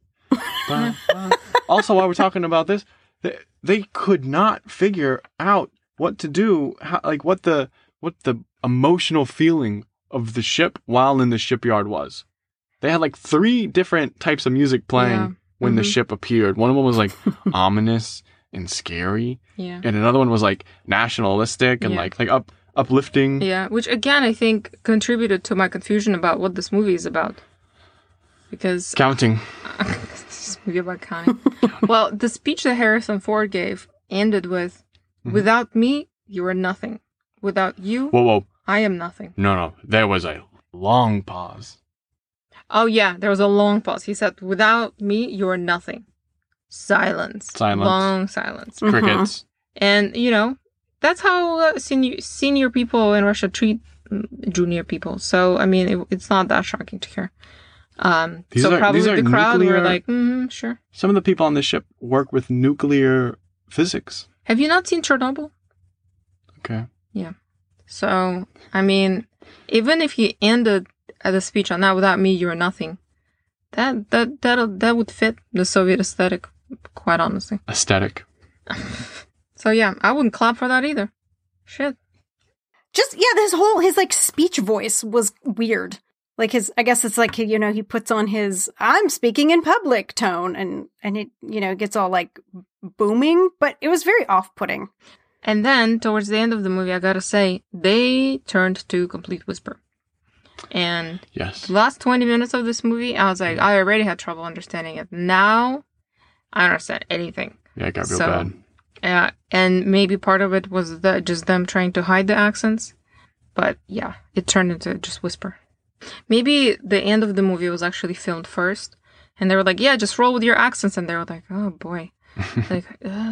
Speaker 1: Also, while we're talking about this, they could not figure out what to do, what the emotional feeling of the ship while in the shipyard was. They had like 3 different types of music playing when the ship appeared. One of them was like ominous and scary.
Speaker 4: Yeah.
Speaker 1: And another one was like nationalistic and like uplifting.
Speaker 4: Yeah, which again I think contributed to my confusion about what this movie is about. Because
Speaker 1: counting.
Speaker 4: This movie about counting. Well, the speech that Harrison Ford gave ended with, "Without me, you are nothing. Without you,
Speaker 1: Whoa.
Speaker 4: I am nothing."
Speaker 1: No. There was a long pause.
Speaker 4: Oh yeah, there was a long pause. He said, "Without me, you are nothing." Silence. Long silence.
Speaker 1: Crickets.
Speaker 4: And, that's how senior people in Russia treat junior people. So, I mean, it's not that shocking to hear. These are the crowd were like, sure.
Speaker 1: Some of the people on the ship work with nuclear physics.
Speaker 4: Have you not seen Chernobyl?
Speaker 1: Okay.
Speaker 4: Yeah. So, I mean, even if he ended the speech on that, "Without me, you're nothing," that would fit the Soviet aesthetic, quite honestly.
Speaker 1: Aesthetic.
Speaker 4: So yeah, I wouldn't clap for that either. Shit.
Speaker 5: Just, his like speech voice was weird. Like I guess it's like, he puts on his "I'm speaking in public" tone and it, gets all like booming, but it was very off-putting.
Speaker 4: And then towards the end of the movie, I gotta say, they turned to complete whisper. And
Speaker 1: yes,
Speaker 4: the last 20 minutes of this movie, I was like, I already had trouble understanding it. Now, I understand anything.
Speaker 1: Yeah, it got real bad.
Speaker 4: And maybe part of it was just them trying to hide the accents. But yeah, it turned into just whisper. Maybe the end of the movie was actually filmed first. And they were like, yeah, just roll with your accents. And they were like, oh boy. Like,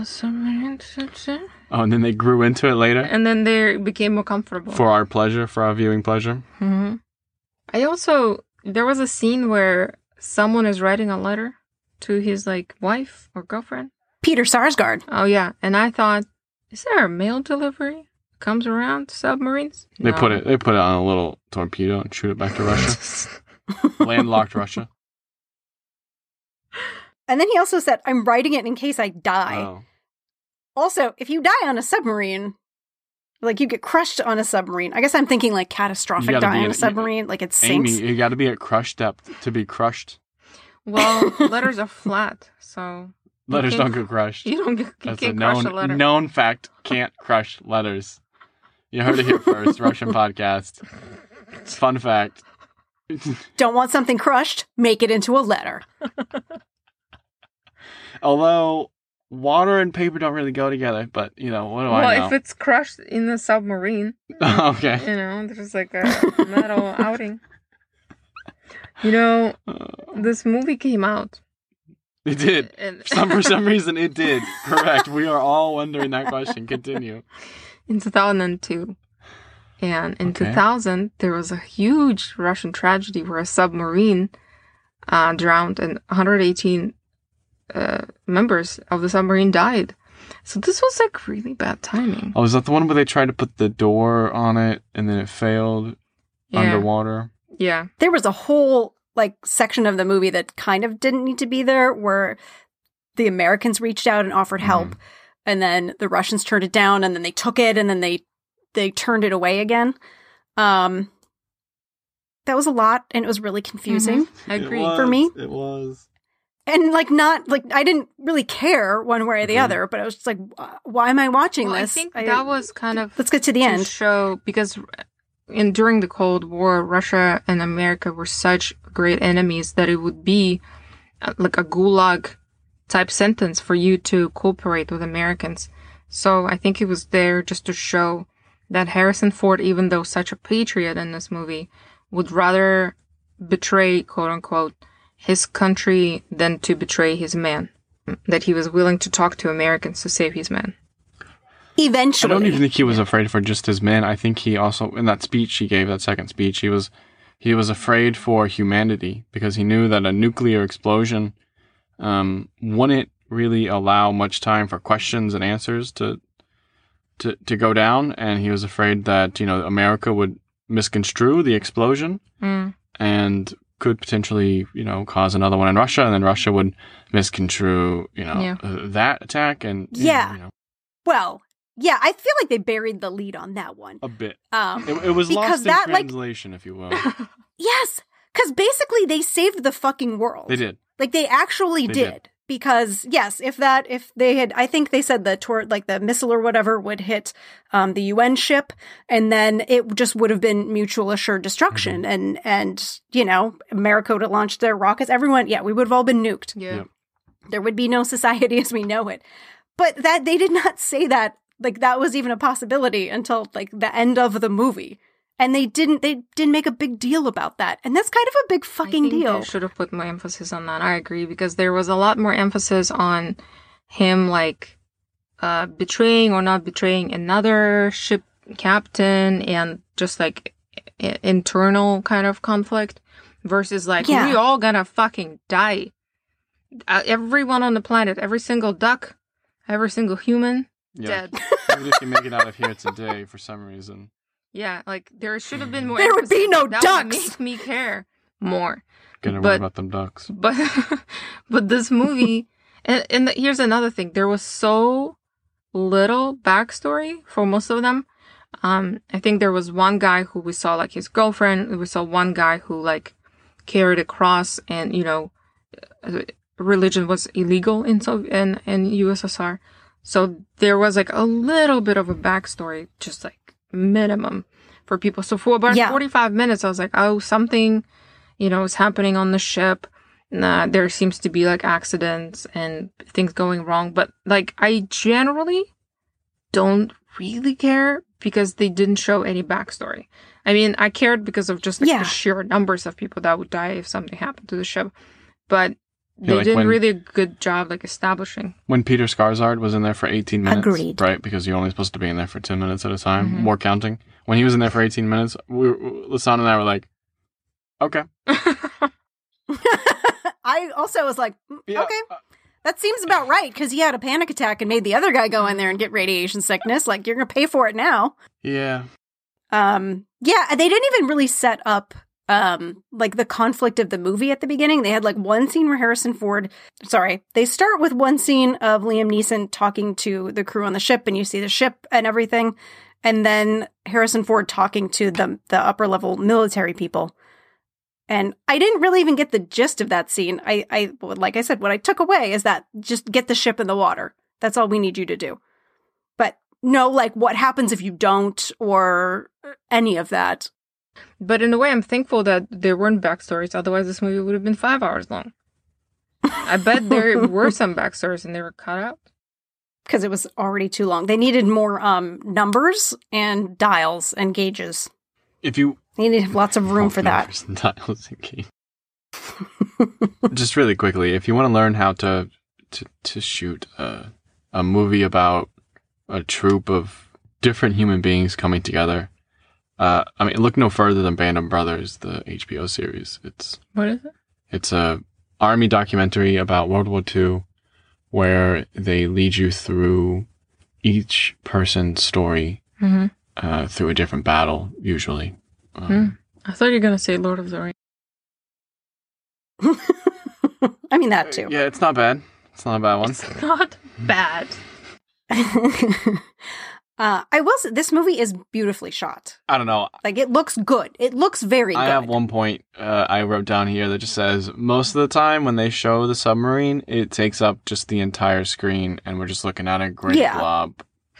Speaker 1: oh, and then they grew into it later?
Speaker 4: And then they became more comfortable.
Speaker 1: For our pleasure, for our viewing pleasure?
Speaker 4: Mm-hmm. There was a scene where someone is writing a letter to his, like, wife or girlfriend.
Speaker 5: Peter Sarsgaard.
Speaker 4: Oh, yeah. And I thought, is there a mail delivery comes around to submarines?
Speaker 1: They put it on a little torpedo and shoot it back to Russia. Landlocked Russia.
Speaker 5: And then he also said, "I'm writing it in case I die."
Speaker 1: Oh.
Speaker 5: Also, if you die on a submarine, like you get crushed on a submarine, I guess I'm thinking like catastrophic die on a submarine, like it sinks.
Speaker 1: Amy, you got to be at crush depth to be crushed.
Speaker 4: Well, letters are flat, so...
Speaker 1: Letters don't get crushed.
Speaker 4: You can't crush a letter.
Speaker 1: Known fact, can't crush letters. You heard it here first, Russian podcast. Fun fact.
Speaker 5: Don't want something crushed? Make it into a letter.
Speaker 1: Although water and paper don't really go together, but what do I know?
Speaker 4: Well, if it's crushed in the submarine,
Speaker 1: okay,
Speaker 4: there's like a metal outing. This movie came out.
Speaker 1: It did. For some reason, it did. Correct. We are all wondering that question. Continue.
Speaker 4: In 2002. And in 2000, there was a huge Russian tragedy where a submarine drowned and 118 members of the submarine died. So this was like really bad timing.
Speaker 1: Oh, is that the one where they tried to put the door on it and then it failed underwater?
Speaker 4: Yeah.
Speaker 5: There was a whole like section of the movie that kind of didn't need to be there, where the Americans reached out and offered help, and then the Russians turned it down, and then they took it, and then they turned it away again. That was a lot, and it was really confusing.
Speaker 4: I agree.
Speaker 5: For me.
Speaker 1: It was.
Speaker 5: And I didn't really care one way or the other, but I was just like, why am I watching this?
Speaker 4: I think that was kind of
Speaker 5: let's get to the end.
Speaker 4: Show, because during the Cold War, Russia and America were such great enemies that it would be like a gulag type sentence for you to cooperate with Americans. So I think it was there just to show that Harrison Ford, even though such a patriot in this movie, would rather betray, quote unquote, his country than to betray his man. That he was willing to talk to Americans to save his man.
Speaker 5: Eventually.
Speaker 1: I don't even think he was afraid for just his men. I think he also, in that speech he gave, that second speech, he was afraid for humanity, because he knew that a nuclear explosion wouldn't really allow much time for questions and answers to go down, and he was afraid that, America would misconstrue the explosion and could potentially, cause another one in Russia, and then Russia would misconstrue, that attack. And
Speaker 5: Well, yeah, I feel like they buried the lead on that one
Speaker 1: a bit. It was lost in translation, if you will.
Speaker 5: Yes, because basically they saved the fucking world.
Speaker 1: They did.
Speaker 5: Like they actually did. Because yes, if they had, I think they said the missile or whatever would hit the UN ship, and then it just would have been mutual assured destruction, and America would have launched their rockets. Everyone, we would have all been nuked.
Speaker 4: Yeah,
Speaker 1: Yep.
Speaker 5: There would be no society as we know it. But that they did not say that that was even a possibility until the end of the movie. And they didn't make a big deal about that. And that's kind of a big fucking deal.
Speaker 4: They should have put more emphasis on that. I agree, because there was a lot more emphasis on him betraying or not betraying another ship captain, and just internal kind of conflict, versus we all gonna fucking die. Everyone on the planet, every single duck, every single human, dead.
Speaker 1: Even if you make it out of here today for some reason.
Speaker 4: Yeah, there should have been more.
Speaker 5: There would be no
Speaker 4: that
Speaker 5: ducks.
Speaker 4: Would make me care more.
Speaker 1: Gonna worry about them ducks.
Speaker 4: But this movie, and here's another thing: there was so little backstory for most of them. I think there was one guy who we saw his girlfriend. We saw one guy who carried a cross, and religion was illegal in USSR. So there was a little bit of a backstory, just minimum for people. So for about 45 minutes, I was like, oh, something, is happening on the ship. There seems to be accidents and things going wrong. But I generally don't really care, because they didn't show any backstory. I mean, I cared because of just the sheer numbers of people that would die if something happened to the ship. But they did really a good job establishing. When Peter
Speaker 1: Skarsgård was in there for 18 minutes,
Speaker 5: Agreed.
Speaker 1: Right? Because you're only supposed to be in there for 10 minutes at a time, more counting. When he was in there for 18 minutes, Lisanne and I were like, okay.
Speaker 5: I also was like, okay. That seems about right, because he had a panic attack and made the other guy go in there and get radiation sickness. You're going to pay for it now.
Speaker 1: Yeah.
Speaker 5: Yeah, they didn't even really set up the conflict of the movie at the beginning. They had one scene where they start with one scene of Liam Neeson talking to the crew on the ship, and you see the ship and everything, and then Harrison Ford talking to the upper level military people. And I didn't really even get the gist of that scene. I like I said, what I took away is that just get the ship in the water. That's all we need you to do. But no, what happens if you don't, or any of that.
Speaker 4: But in a way, I'm thankful that there weren't backstories. Otherwise, this movie would have been 5 hours long. I bet there were some backstories and they were cut out.
Speaker 5: Because it was already too long. They needed more numbers and dials and gauges. They needed lots of room for that.
Speaker 1: Numbers and dials and gauges. Just really quickly, if you want to learn how to shoot a movie about a troupe of different human beings coming together, look no further than Band of Brothers, the HBO series.
Speaker 4: What is it?
Speaker 1: It's a army documentary about World War II, where they lead you through each person's story through a different battle, usually.
Speaker 4: I thought you were going to say Lord of the Rings.
Speaker 5: I mean, that too.
Speaker 1: Yeah, it's not bad. It's not a bad one.
Speaker 4: It's not bad.
Speaker 5: I will say, this movie is beautifully shot.
Speaker 1: I don't know.
Speaker 5: Like, it looks good. It looks very good.
Speaker 1: I have one point I wrote down here that just says, most of the time when they show the submarine, it takes up just the entire screen, and we're just looking at a great blob.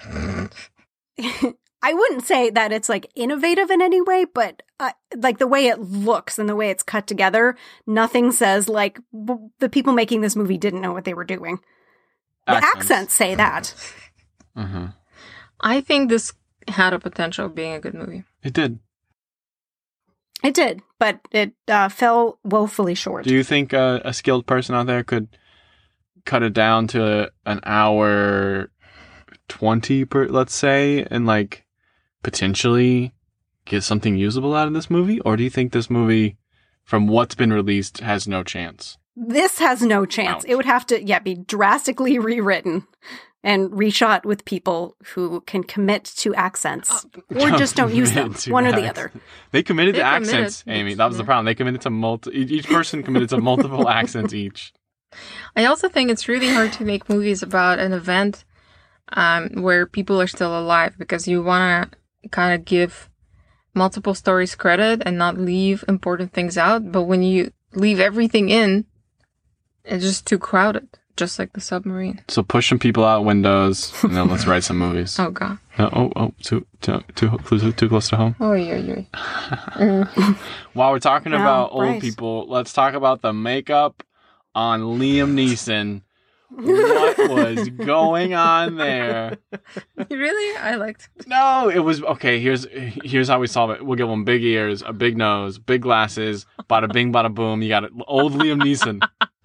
Speaker 5: I wouldn't say that it's, like, innovative in any way, but, like, the way it looks and the way it's cut together, nothing says, like, the people making this movie didn't know what they were doing. The accents say that.
Speaker 1: Mm-hmm.
Speaker 4: I think this had a potential of being a good movie.
Speaker 1: It did.
Speaker 5: It did, but it fell woefully short.
Speaker 1: Do you think a skilled person out there could cut it down to an hour 20 per, let's say, and like potentially get something usable out of this movie? Or do you think this movie, from what's been released, has no chance?
Speaker 5: This has no chance.
Speaker 1: Ouch.
Speaker 5: It would have to, be drastically rewritten and reshot with people who can commit to accents or just don't use them. One or the other.
Speaker 1: They committed to accents, Amy. That was the problem. They committed to each person committed to multiple accents each.
Speaker 4: I also think it's really hard to make movies about an event where people are still alive, because you want to kind of give multiple stories credit and not leave important things out. But when you leave everything in, it's just too crowded. Just like the submarine.
Speaker 1: So push some people out windows, and then let's write some movies.
Speaker 4: Oh god.
Speaker 1: Too close to home.
Speaker 4: Oh yeah.
Speaker 1: While we're talking about
Speaker 5: right.
Speaker 1: old people, let's talk about the makeup on Liam Neeson. What was going on there?
Speaker 4: Really? I liked it.
Speaker 1: No, it was okay. Here's how we solve it. We'll give him big ears, a big nose, big glasses. Bada bing, bada boom. You got it. Old Liam Neeson.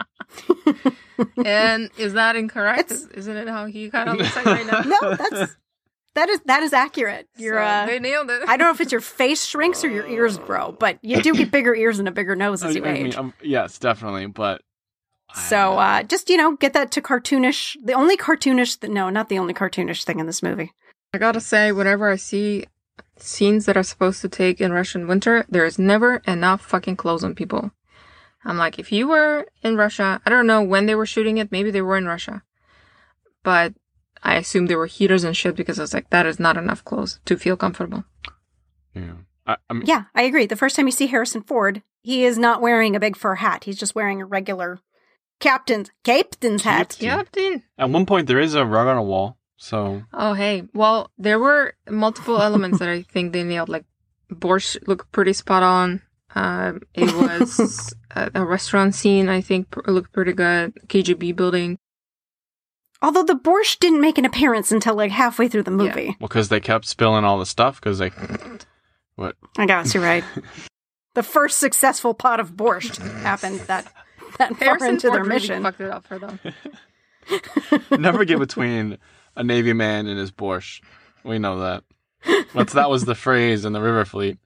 Speaker 4: And is that incorrect? Isn't it how he kind of looks like right now?
Speaker 5: No, that is accurate. You're
Speaker 4: they nailed it.
Speaker 5: I don't know if it's your face shrinks or your ears grow, but you do get bigger ears and a bigger nose as you age.
Speaker 1: Yes, definitely. But
Speaker 5: so just get that to cartoonish. The only cartoonish, not the only cartoonish thing in this movie.
Speaker 4: I gotta say, whenever I see scenes that are supposed to take in Russian winter, there is never enough fucking clothes on people. I'm like, if you were in Russia, I don't know when they were shooting it. Maybe they were in Russia. But I assume there were heaters and shit, because I was like, that is not enough clothes to feel comfortable.
Speaker 1: Yeah.
Speaker 5: I agree. The first time you see Harrison Ford, he is not wearing a big fur hat. He's just wearing a regular captain's hat.
Speaker 4: Captain.
Speaker 1: At one point, there is a rug on a wall. So.
Speaker 4: Oh, hey. Well, there were multiple elements that I think they nailed. Like, borscht looked pretty spot on. It was a restaurant scene, I think, looked pretty good. KGB building.
Speaker 5: Although the borscht didn't make an appearance until like halfway through the movie.
Speaker 1: Yeah. Well, because they kept spilling all the stuff. Because they, what?
Speaker 5: I guess you're right. The first successful pot of borscht happened that far into their mission.
Speaker 4: Fucked it up for them.
Speaker 1: Never get between a Navy man and his borscht. We know that. That was the phrase in the River Fleet.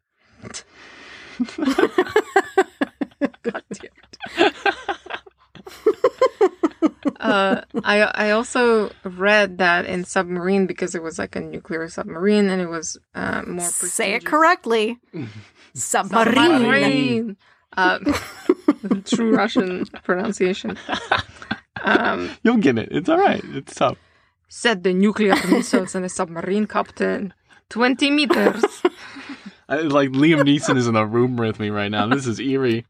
Speaker 4: God damn it. I also read that in Submarine, because it was like a nuclear submarine and it was more prestigious.
Speaker 5: Say it correctly. Submarine.
Speaker 4: True Russian pronunciation.
Speaker 1: You'll get it. It's all right. It's tough.
Speaker 4: Set the nuclear missiles in a submarine, Captain. 20 meters.
Speaker 1: Like Liam Neeson is in a room with me right now. This is eerie.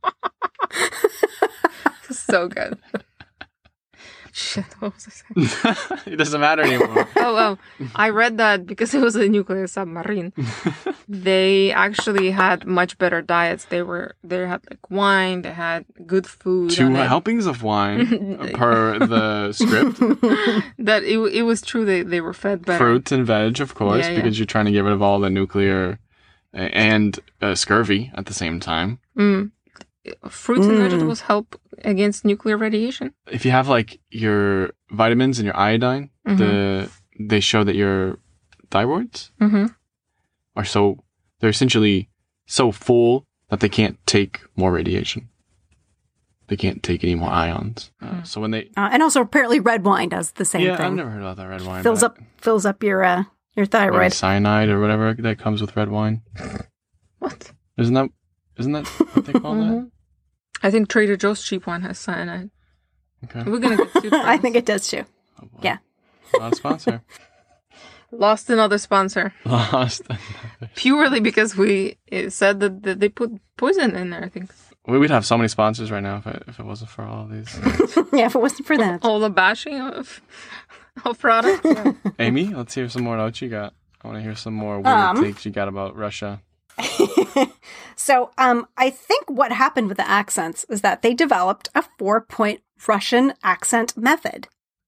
Speaker 4: So good. Shit, what was I saying?
Speaker 1: It doesn't matter anymore.
Speaker 4: Oh, I read that because it was a nuclear submarine. They actually had much better diets. They had like wine, they had good food.
Speaker 1: 2 helpings of wine per the script.
Speaker 4: That it was true they were fed better.
Speaker 1: Fruit and veg, of course, because you're trying to get rid of all the nuclear and scurvy at the same time.
Speaker 4: Fruits and vegetables help against nuclear radiation.
Speaker 1: If you have like your vitamins and your iodine, they show that your thyroids are they're essentially so full that they can't take more radiation. They can't take any more ions. So when they
Speaker 5: and also apparently red wine does the same thing.
Speaker 1: Yeah, I've never heard about that red wine.
Speaker 5: Fills up your thyroid.
Speaker 1: Cyanide or whatever that comes with red wine.
Speaker 4: What?
Speaker 1: Isn't that what they call that?
Speaker 4: I think Trader Joe's cheap wine has cyanide.
Speaker 1: Okay.
Speaker 4: We're gonna get sued for
Speaker 5: I
Speaker 4: this.
Speaker 5: think it does too.
Speaker 1: Oh, boy.
Speaker 5: Yeah.
Speaker 1: Not a sponsor.
Speaker 4: Lost another sponsor.
Speaker 1: Lost.
Speaker 4: Purely because we said that they put poison in there, I think.
Speaker 1: We'd have so many sponsors right now if it wasn't for all of these.
Speaker 5: Yeah, if it wasn't for that.
Speaker 4: All the bashing of products. Yeah.
Speaker 1: Amy, let's hear some more notes you got. I want to hear some more weird takes you got about Russia.
Speaker 5: So, I think what happened with the accents is that they developed a 4-point Russian accent method.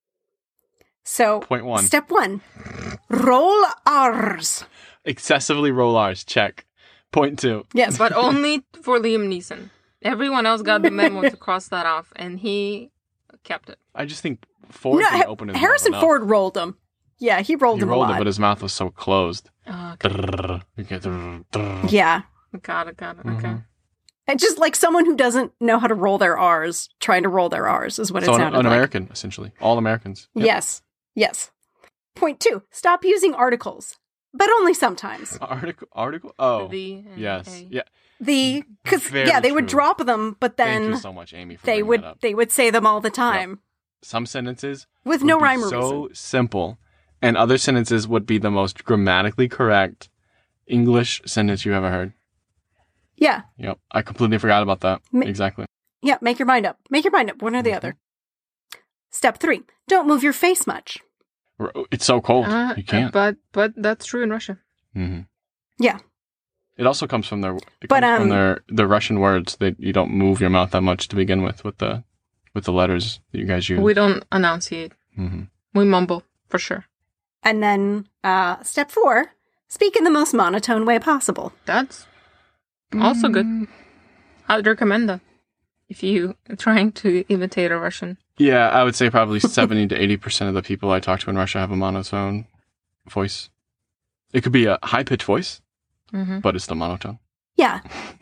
Speaker 5: So,
Speaker 1: Point 1.
Speaker 5: Step 1, roll R's.
Speaker 1: Excessively roll R's. Check. Point 2.
Speaker 5: Yes,
Speaker 4: But only for Liam Neeson. Everyone else got the memo to cross that off, and he kept it.
Speaker 1: I just think Ford didn't open his
Speaker 5: Harrison
Speaker 1: mouth
Speaker 5: Ford rolled him. Yeah, he rolled
Speaker 1: He
Speaker 5: him
Speaker 1: rolled
Speaker 5: a lot.
Speaker 1: it, but his mouth was so closed.
Speaker 4: Okay.
Speaker 5: Yeah.
Speaker 4: Got it. Okay.
Speaker 1: Mm-hmm.
Speaker 5: And just like someone who doesn't know how to roll their R's, trying to roll their R's is what
Speaker 1: So
Speaker 5: it
Speaker 1: an
Speaker 5: sounded like.
Speaker 1: American, essentially. All Americans. Yep.
Speaker 5: Yes. Point 2, stop using articles, but only sometimes.
Speaker 1: Article? Oh.
Speaker 4: The and
Speaker 1: Yes.
Speaker 4: a.
Speaker 1: Yeah.
Speaker 5: Because
Speaker 1: Very
Speaker 5: they would
Speaker 1: true.
Speaker 5: drop them, but
Speaker 1: Thank you
Speaker 5: then
Speaker 1: so much, Amy, for
Speaker 5: they
Speaker 1: bringing that up.
Speaker 5: would say them all the time
Speaker 1: Some sentences
Speaker 5: with
Speaker 1: would
Speaker 5: no
Speaker 1: be
Speaker 5: rhyme or
Speaker 1: so
Speaker 5: reason.
Speaker 1: simple, and other sentences would be the most grammatically correct English sentence you ever heard.
Speaker 5: Yeah,
Speaker 1: Yep. I completely forgot about that. Exactly.
Speaker 5: yeah. Make your mind up. Make your mind up. One or the other. Step 3, don't move your face much.
Speaker 1: It's so cold. You can't.
Speaker 4: But that's true in Russia.
Speaker 1: Mm-hmm.
Speaker 5: Yeah.
Speaker 1: It also comes from the Russian words that you don't move your mouth that much to begin with the letters that you guys use.
Speaker 4: We don't enunciate.
Speaker 1: Mm-hmm.
Speaker 4: We mumble, for sure.
Speaker 5: And then step 4, speak in the most monotone way possible.
Speaker 4: That's also good. I'd recommend that if you are trying to imitate a Russian.
Speaker 1: Yeah, I would say probably 70 to 80% of the people I talk to in Russia have a monotone voice. It could be a high-pitched voice, but it's still monotone.
Speaker 5: Yeah.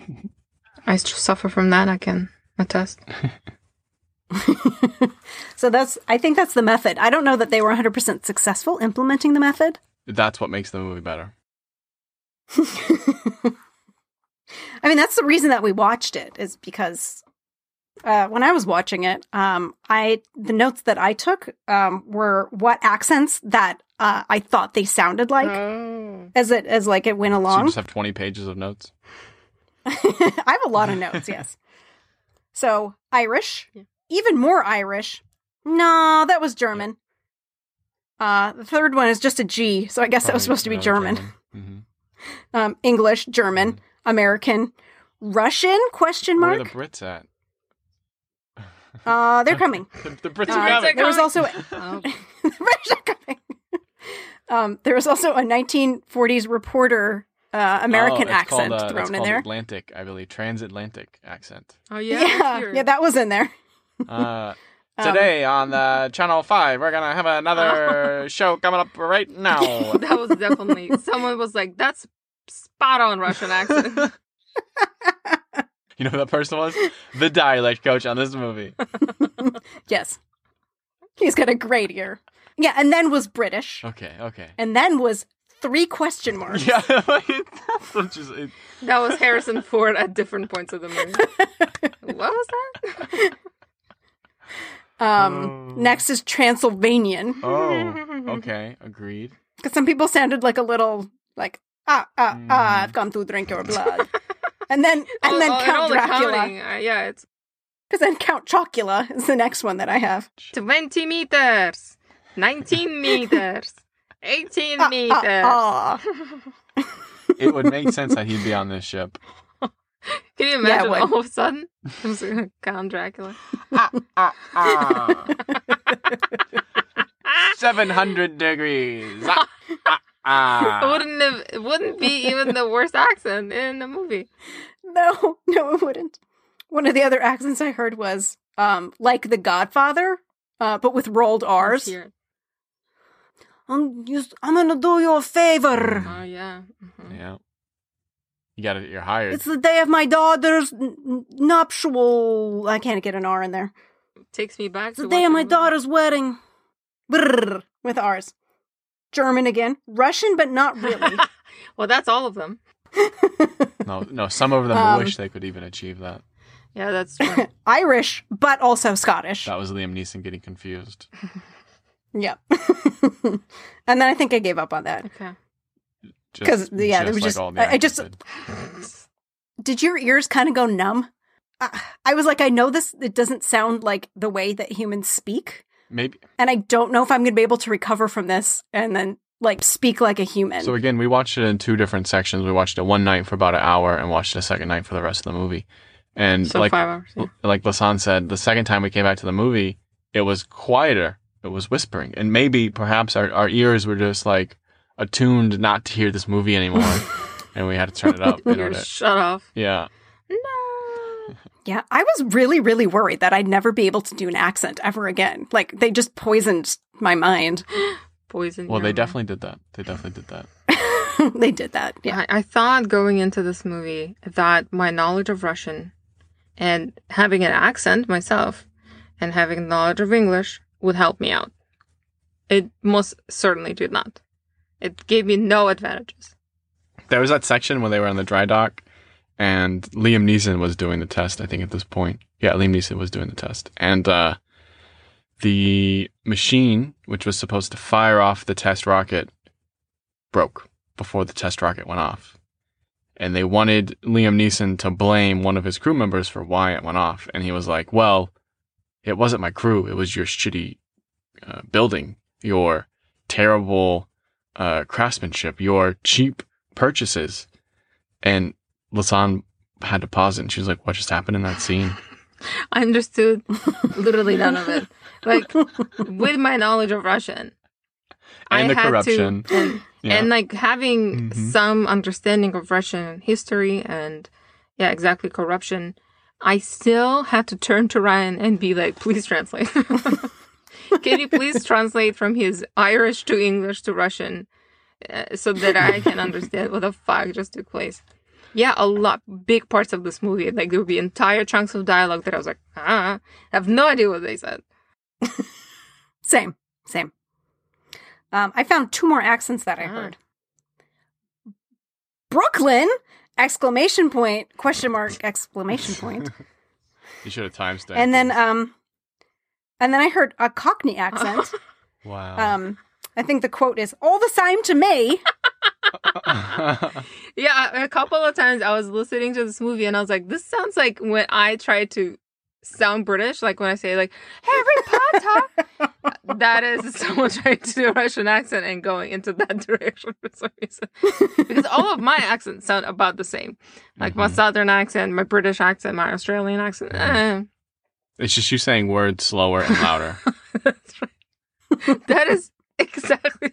Speaker 4: I suffer from that, I can attest.
Speaker 5: So I think that's the method. I don't know that they were 100% successful implementing the method.
Speaker 1: That's what makes the movie better.
Speaker 5: I mean, that's the reason that we watched it, is because when I was watching it, the notes that I took were what accents that I thought they sounded like as it went
Speaker 1: So
Speaker 5: along.
Speaker 1: you just have 20 pages of notes?
Speaker 5: I have a lot of notes, yes. So Irish, even more Irish. No, that was German. The third one is just a G, so I guess that was supposed to be German.
Speaker 1: Mm-hmm.
Speaker 5: English, German, American, Russian? Question
Speaker 1: Where
Speaker 5: mark.
Speaker 1: are the Brits at?
Speaker 5: They're coming.
Speaker 1: The Brits are coming.
Speaker 5: There was also
Speaker 4: Oh.
Speaker 5: the British are coming. There was also a 1940s reporter American accent thrown in there.
Speaker 1: Atlantic, I believe, transatlantic accent.
Speaker 4: Oh, yeah.
Speaker 5: Yeah, that was in there.
Speaker 1: Today on the Channel 5, we're gonna have another show coming up right now.
Speaker 4: That was definitely, someone was like, that's spot on Russian accent.
Speaker 1: You know who that person was? The dialect coach on this movie.
Speaker 5: Yes. He's got a great ear. Yeah, and then was British.
Speaker 1: Okay.
Speaker 5: And then was 3 question marks.
Speaker 1: Yeah,
Speaker 4: That was Harrison Ford at different points of the movie. What was that?
Speaker 5: Next is Transylvanian.
Speaker 1: Oh, okay, agreed.
Speaker 5: Because some people sounded like a little, like, I've come to drink your blood. And then Count Dracula.
Speaker 4: Yeah, it's
Speaker 5: Because then Count Chocula is the next one that I have.
Speaker 4: 20 meters, 19 meters, 18 meters.
Speaker 1: It would make sense that he'd be on this ship.
Speaker 4: Can you imagine all of a sudden? It was Count Dracula.
Speaker 1: 700 degrees.
Speaker 4: It wouldn't be even the worst accent in the movie.
Speaker 5: No, it wouldn't. One of the other accents I heard was like The Godfather, but with rolled R's. I'm gonna do you a favor.
Speaker 4: Oh, yeah. Mm-hmm.
Speaker 1: Yeah. You're hired.
Speaker 5: It's the day of my daughter's nuptial. I can't get an R in there.
Speaker 4: Takes me back
Speaker 5: It's
Speaker 4: to
Speaker 5: the day of my
Speaker 4: watching the movie.
Speaker 5: daughter's wedding. Brrr, with R's. German again. Russian, but not really.
Speaker 4: Well, that's all of them.
Speaker 1: No, some of them wish they could even achieve that.
Speaker 4: Yeah, that's true.
Speaker 5: Irish, but also Scottish.
Speaker 1: That was Liam Neeson getting confused.
Speaker 5: Yeah. And then I think I gave up on that.
Speaker 4: Okay.
Speaker 5: Because, there was
Speaker 1: like
Speaker 5: just,
Speaker 1: all the
Speaker 5: I
Speaker 1: actors
Speaker 5: just,
Speaker 1: did.
Speaker 5: did your ears kind of go numb? I was like, I know this, it doesn't sound like the way that humans speak.
Speaker 1: Maybe.
Speaker 5: And I don't know if I'm going to be able to recover from this and then, like, speak like a human.
Speaker 1: So again, we watched it in 2 different sections. We watched it one night for about an hour and watched it a second night for the rest of the movie. And
Speaker 4: So 5 hours. Yeah.
Speaker 1: like Lasan said, the second time we came back to the movie, it was quieter. It was whispering. And maybe perhaps our ears were just like attuned not to hear this movie anymore. And we had to turn it up.
Speaker 4: Shut off.
Speaker 1: Yeah.
Speaker 4: No.
Speaker 5: Yeah, I was really, really worried that I'd never be able to do an accent ever again. Like, they just poisoned my mind.
Speaker 4: Poison.
Speaker 1: Well,
Speaker 4: your
Speaker 1: they
Speaker 4: mind.
Speaker 1: definitely did that. They definitely did that.
Speaker 5: They did that, yeah.
Speaker 4: I thought going into this movie that my knowledge of Russian and having an accent myself and having knowledge of English would help me out. It most certainly did not. It gave me no advantages.
Speaker 1: There was that section when they were on the dry dock and Liam Neeson was doing the test, I think, at this point. Yeah, Liam Neeson was doing the test. And the machine, which was supposed to fire off the test rocket, broke before the test rocket went off. And they wanted Liam Neeson to blame one of his crew members for why it went off. And he was like, well, it wasn't my crew. It was your shitty building, your terrible craftsmanship, your cheap purchases. And Lasan had to pause it, and she was like, what just happened in that scene?
Speaker 4: I understood literally none of it. Like, with my knowledge of Russian.
Speaker 1: And the corruption.
Speaker 4: And like having some understanding of Russian history and, yeah, exactly, corruption, I still had to turn to Ryan and be like, please translate. Can you please translate from his Irish to English to Russian so that I can understand what the fuck just took place? Yeah, big parts of this movie. Like, there would be entire chunks of dialogue that I was like, I have no idea what they said.
Speaker 5: Same. I found 2 more accents that I heard. Brooklyn! Exclamation point, question mark, exclamation point.
Speaker 1: You should have timestamped.
Speaker 5: And then I heard a Cockney accent.
Speaker 1: Wow.
Speaker 5: I think the quote is, all the same to me.
Speaker 4: Yeah, a couple of times I was listening to this movie and I was like, this sounds like when I try to sound British, like when I say like, Harry Potter. That is someone trying to do a Russian accent and going into that direction for some reason. Because all of my accents sound about the same. Like my Southern accent, my British accent, my Australian accent.
Speaker 1: It's just you saying words slower and louder.
Speaker 4: That's right. That is exactly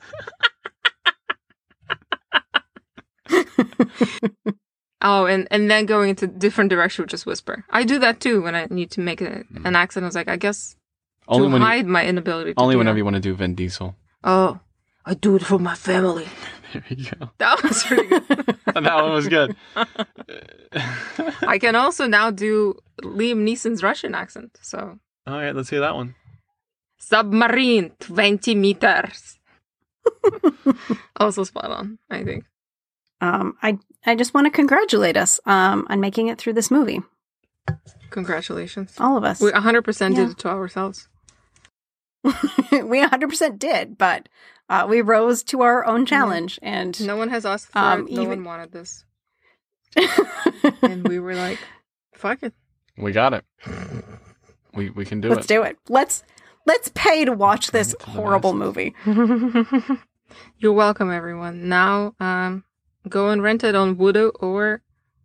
Speaker 4: Oh, and then going into different direction with just whisper. I do that too when I need to make an accent. I was like, I guess to hide my inability to
Speaker 1: only
Speaker 4: do
Speaker 1: whenever
Speaker 4: that.
Speaker 1: you want to do Vin Diesel.
Speaker 4: Oh, I do it for my family.
Speaker 1: There you go.
Speaker 4: That was pretty good.
Speaker 1: That one was good.
Speaker 4: I can also now do Liam Neeson's Russian accent. So,
Speaker 1: All right, let's hear that one.
Speaker 4: submarine, 20 meters. Also spot on, I think.
Speaker 5: I just want to congratulate us on making it through this movie.
Speaker 4: Congratulations.
Speaker 5: All of us.
Speaker 4: We 100% did it to ourselves.
Speaker 5: We 100% did, but we rose to our own challenge. And
Speaker 4: No one has asked for it. No one wanted this. And we were like, fuck it.
Speaker 1: We got it. We can do
Speaker 5: Let's
Speaker 1: it.
Speaker 5: do it. Let's pay to watch this
Speaker 1: To the
Speaker 5: horrible
Speaker 1: masses.
Speaker 5: movie.
Speaker 4: You're welcome, everyone. Now, go and rent it on Voodoo or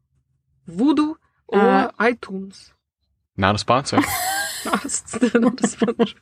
Speaker 4: iTunes.
Speaker 1: Not a sponsor.
Speaker 4: Still not a sponsor.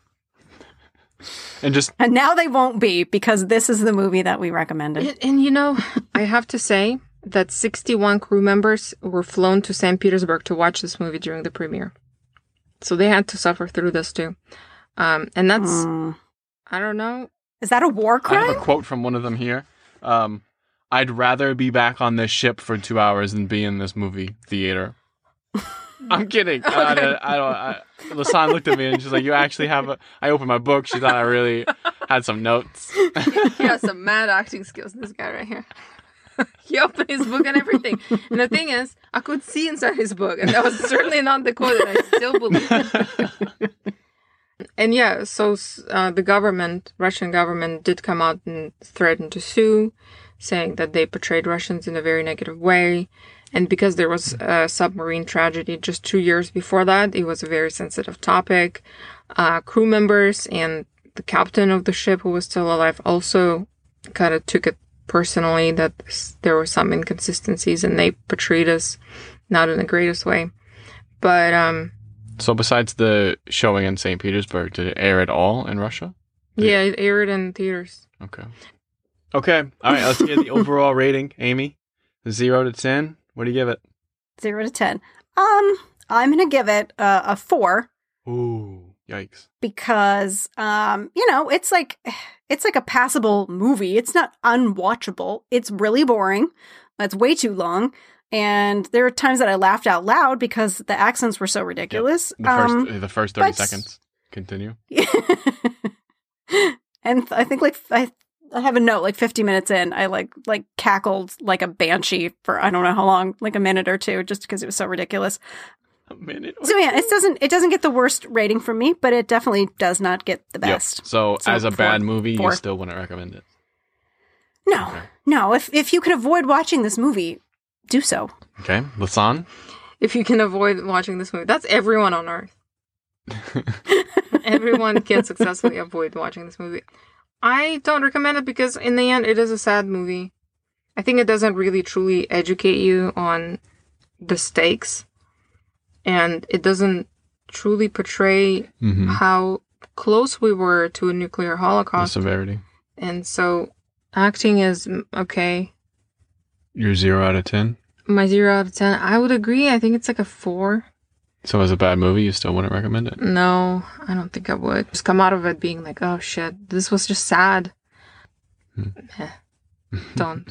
Speaker 5: And now they won't be, because this is the movie that we recommended.
Speaker 4: And you know, I have to say that 61 crew members were flown to St. Petersburg to watch this movie during the premiere. So they had to suffer through this too. And that's, I don't know.
Speaker 5: Is that a war
Speaker 1: I
Speaker 5: crime?
Speaker 1: have a quote from one of them here. I'd rather be back on this ship for 2 hours than be in this movie theater. I'm kidding. Lasan looked at me and she's like, you actually have a... I opened my book. She thought I really had some notes.
Speaker 4: He has some mad acting skills, this guy right here. He opened his book and everything. And the thing is, I could see inside his book, and that was certainly not the quote, and I still believe it. And yeah, so the government, Russian government, did come out and threaten to sue, saying that they portrayed Russians in a very negative way. And because there was a submarine tragedy just 2 years before that, it was a very sensitive topic. Crew members and the captain of the ship, who was still alive, also kind of took it personally that there were some inconsistencies, and they portrayed us not in the greatest way. But
Speaker 1: So besides the showing in St. Petersburg, did it air at all in Russia?
Speaker 4: Yeah, it aired in theaters.
Speaker 1: Okay. Okay. All right. Let's get the overall rating. Amy, 0 to 10. What do you give it?
Speaker 5: 0 to 10. I'm going to give it a 4.
Speaker 1: Ooh, yikes.
Speaker 5: Because, it's like a passable movie. It's not unwatchable. It's really boring. It's way too long. And there are times that I laughed out loud because the accents were so ridiculous.
Speaker 1: Yep. The first 30 seconds. Continue.
Speaker 5: And I think I have a note, like 50 minutes in, I like cackled like a banshee for I don't know how long, like a minute or two, just because it was so ridiculous.
Speaker 1: A minute.
Speaker 5: So yeah, it doesn't get the worst rating from me, but it definitely does not get the best.
Speaker 1: Yep. So as a bad movie, you still wouldn't recommend it?
Speaker 5: No. Okay. No. If you can avoid watching this movie, do so.
Speaker 1: Okay. Lisan?
Speaker 4: If you can avoid watching this movie, that's everyone on Earth. Everyone can successfully avoid watching this movie. I don't recommend it because in the end, it is a sad movie. I think it doesn't really truly educate you on the stakes. And it doesn't truly portray how close we were to a nuclear holocaust.
Speaker 1: The severity.
Speaker 4: And so acting is okay.
Speaker 1: You're 0 out of 10?
Speaker 4: My 0 out of 10. I would agree. I think it's like a 4.
Speaker 1: So as a bad movie, you still wouldn't recommend it?
Speaker 4: No, I don't think I would. Just come out of it being like, oh shit, this was just sad. Don't.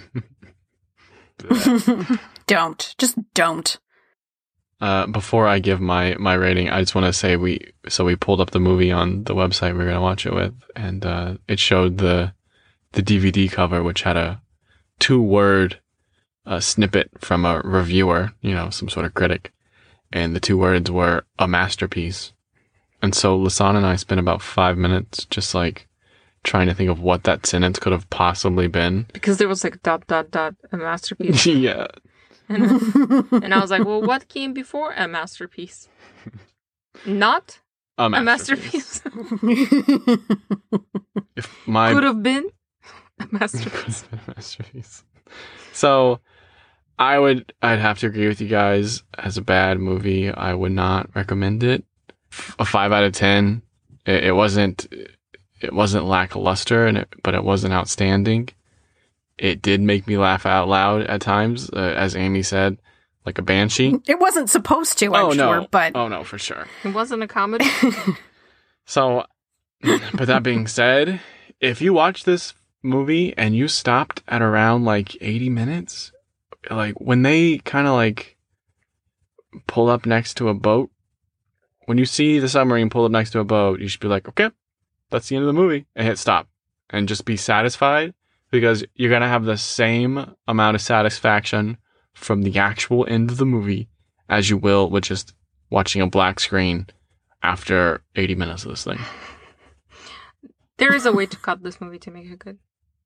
Speaker 5: Don't. Just don't.
Speaker 1: Before I give my rating, I just want to say we pulled up the movie on the website we're going to watch it with, and it showed the DVD cover, which had a 2-word snippet from a reviewer, some sort of critic. And the 2 words were a masterpiece. And so Lisan and I spent about 5 minutes just like trying to think of what that sentence could have possibly been.
Speaker 4: Because there was like ... a masterpiece.
Speaker 1: Yeah.
Speaker 4: And I was like, well, what came before a masterpiece? Not a masterpiece. Could have been a masterpiece.
Speaker 1: So I'd have to agree with you guys. As a bad movie, I would not recommend it. A 5 out of 10. It wasn't lackluster, but it wasn't outstanding. It did make me laugh out loud at times, as Amy said, like a banshee.
Speaker 5: It wasn't supposed to, I'm sure, but...
Speaker 1: Oh, no, for sure.
Speaker 4: It wasn't a comedy.
Speaker 1: So, but that being said, if you watch this movie and you stopped at around like 80 minutes, like when they kind of like pull up next to a boat, when you see the submarine pull up next to a boat, you should be like, okay, that's the end of the movie, and hit stop and just be satisfied, because you're going to have the same amount of satisfaction from the actual end of the movie as you will with just watching a black screen after 80 minutes of this thing.
Speaker 4: There is a way to cut this movie to make it good.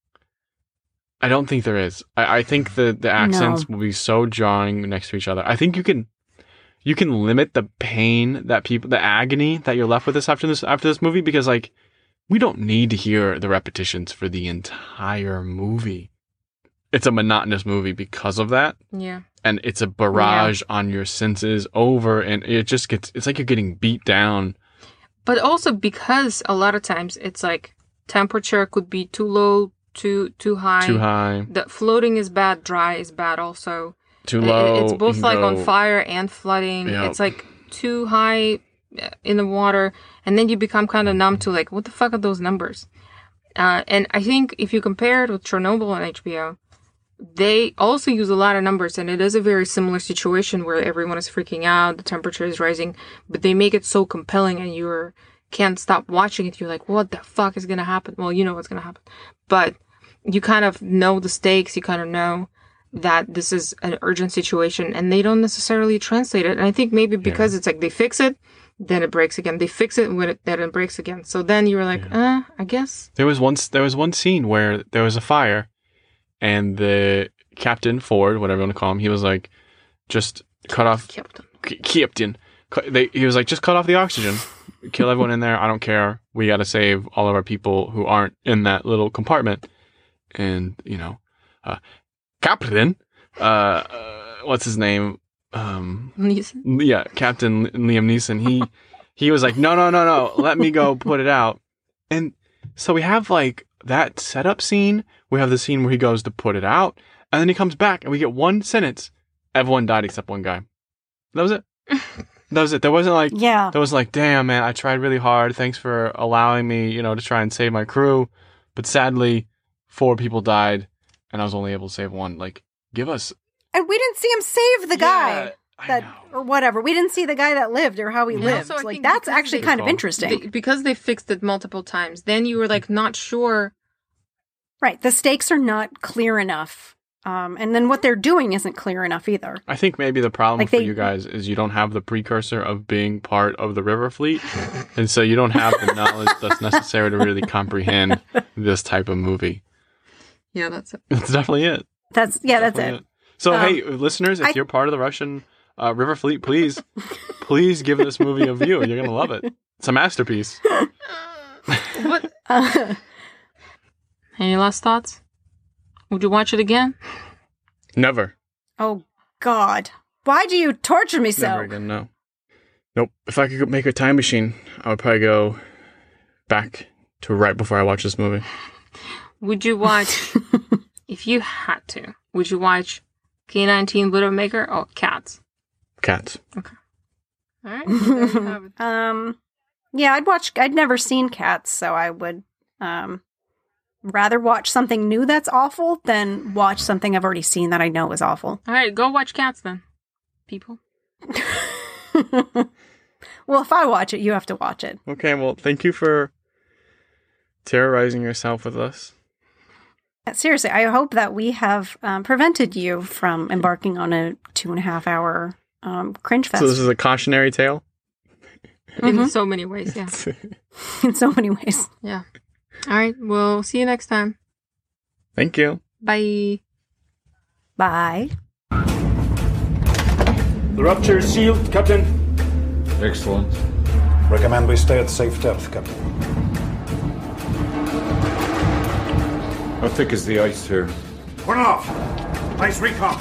Speaker 1: I don't think there is. I think the accents will be so jarring next to each other. I think you can limit the pain that the agony that you're left with after this movie, because like we don't need to hear the repetitions for the entire movie. It's a monotonous movie because of that.
Speaker 4: Yeah.
Speaker 1: And it's a barrage on your senses over, and it's like you're getting beat down.
Speaker 4: But also because a lot of times it's like temperature could be too low, too high.
Speaker 1: Too high.
Speaker 4: The floating is bad, dry is bad also.
Speaker 1: Too low.
Speaker 4: It's both like on fire and flooding.
Speaker 1: Yep.
Speaker 4: It's like too high in the water, and then you become kind of numb to like, what the fuck are those numbers? And I think if you compare it with Chernobyl on HBO, they also use a lot of numbers, and it is a very similar situation where everyone is freaking out, the temperature is rising, but they make it so compelling and you can't stop watching it. You're like, what the fuck is going to happen? Well, you know what's going to happen, but you kind of know the stakes, you kind of know that this is an urgent situation, and they don't necessarily translate it. And I think maybe because it's like they fix it, then it breaks again. They fix it, then it breaks again. So then you were like, I guess.
Speaker 1: There was one scene where there was a fire, and the Captain Ford, whatever you want to call him, he was like, just cut off. Captain. He was like, just cut off the oxygen. Kill everyone in there. I don't care. We got to save all of our people who aren't in that little compartment. And, Captain, what's his name?
Speaker 4: Neeson?
Speaker 1: Yeah, Captain Liam Neeson. He was like, no, let me go put it out. And so we have like that setup scene. We have the scene where he goes to put it out, and then he comes back, and we get one sentence. Everyone died except one guy. That was it. That was it. There wasn't like, there was like, damn, man, I tried really hard. Thanks for allowing me, to try and save my crew. But sadly, 4 people died, and I was only able to save 1. Like, give us.
Speaker 5: And we didn't see him save the guy or whatever. We didn't see the guy that lived or how he lived.
Speaker 4: Also,
Speaker 5: like, that's actually kind of interesting.
Speaker 4: Because they fixed it multiple times, then you were like not sure.
Speaker 5: Right. The stakes are not clear enough. And then what they're doing isn't clear enough either.
Speaker 1: I think maybe the problem for you guys is you don't have the precursor of being part of the River Fleet. And so you don't have the knowledge that's necessary to really comprehend this type of movie.
Speaker 4: Yeah, that's it.
Speaker 1: That's definitely it.
Speaker 5: That's it.
Speaker 1: So, hey, listeners, if you're part of the Russian River Fleet, please give this movie a view. You're going to love it. It's a masterpiece.
Speaker 4: What? Any last thoughts? Would you watch it again?
Speaker 1: Never.
Speaker 5: Oh, God. Why do you torture me so?
Speaker 1: Never again, no. Nope. If I could make a time machine, I would probably go back to right before I watch this movie.
Speaker 4: Would you watch, if you had to, would you watch K-19 Widowmaker or Cats?
Speaker 1: Cats.
Speaker 4: Okay. All right. There you have it.
Speaker 5: Yeah, I'd never seen Cats, so I would rather watch something new that's awful than watch something I've already seen that I know is awful.
Speaker 4: All right, go watch Cats then, people.
Speaker 5: Well, if I watch it, you have to watch it.
Speaker 1: Okay, well, thank you for terrorizing yourself with us.
Speaker 5: Seriously, I hope that we have prevented you from embarking on a 2.5 hour cringe fest.
Speaker 1: So this is a cautionary tale?
Speaker 4: In so many ways, yeah.
Speaker 5: In so many ways.
Speaker 4: Yeah. All right, we'll see you next time.
Speaker 1: Thank you.
Speaker 4: Bye.
Speaker 5: Bye.
Speaker 6: The rupture is sealed, Captain.
Speaker 2: Excellent. Recommend we stay at safe depth, Captain.
Speaker 7: How thick is the ice here?
Speaker 2: Turn off! Ice recon!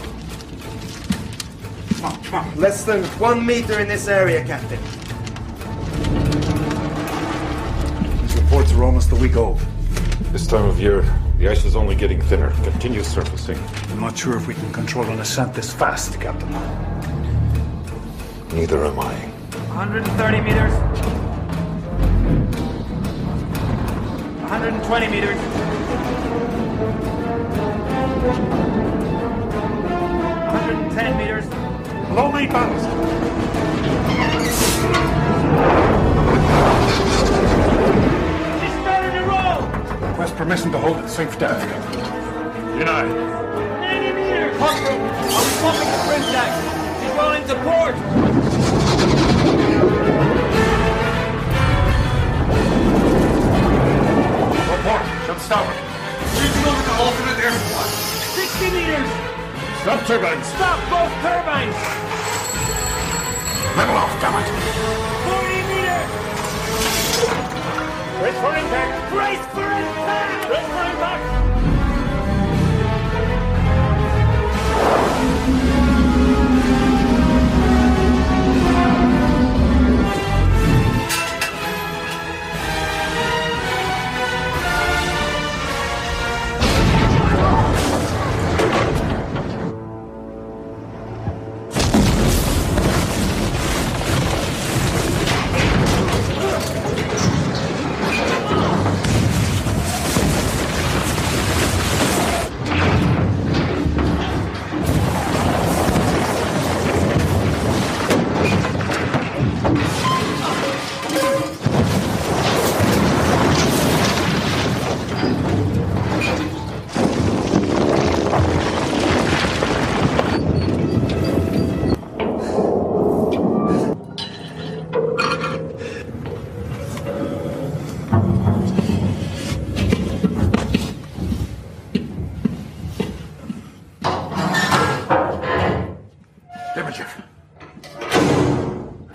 Speaker 2: Come on.
Speaker 8: Less than 1 meter in this area, Captain.
Speaker 2: These reports are almost a week old.
Speaker 7: This time of year, the ice is only getting thinner. Continue surfacing.
Speaker 2: I'm not sure if we can control an ascent this fast, Captain.
Speaker 7: Neither am I.
Speaker 6: 130 meters. 120 meters. 110 meters.
Speaker 2: Low lead ballast.
Speaker 6: She's starting to roll.
Speaker 2: Request permission to hold at safe depth, Captain.
Speaker 7: Denied.
Speaker 6: 90 meters. Hospital. I'll be pumping the sprint deck. She's rolling to port.
Speaker 2: Report. Jump starboard.
Speaker 6: Reaching over to alternate air supply. 60 meters.
Speaker 2: Stop turbines.
Speaker 6: Stop both turbines.
Speaker 2: Level off, damn it.
Speaker 6: 40 meters.
Speaker 2: Brace for impact.
Speaker 6: Brace for impact. Brace for impact.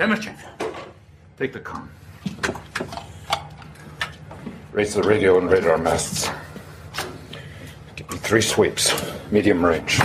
Speaker 2: Damage.
Speaker 7: Take the comm. Raise the radio and radar masts. Give me 3 sweeps. Medium range.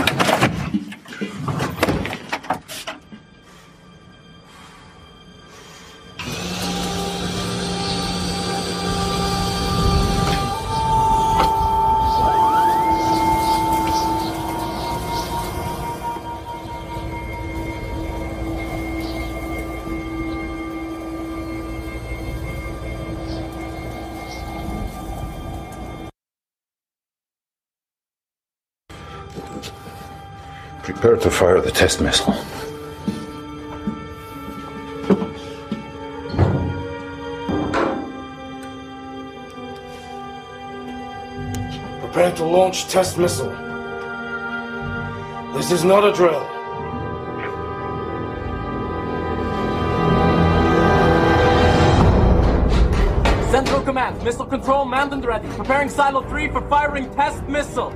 Speaker 7: Prepare to fire the test missile.
Speaker 9: Prepare to launch test missile. This is not a drill.
Speaker 6: Central Command, missile control manned and ready. Preparing Silo 3 for firing test missile.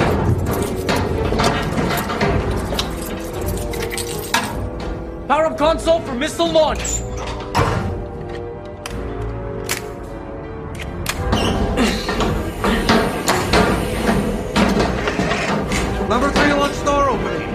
Speaker 6: Power up console for missile launch.
Speaker 8: Number 3 launch door opening.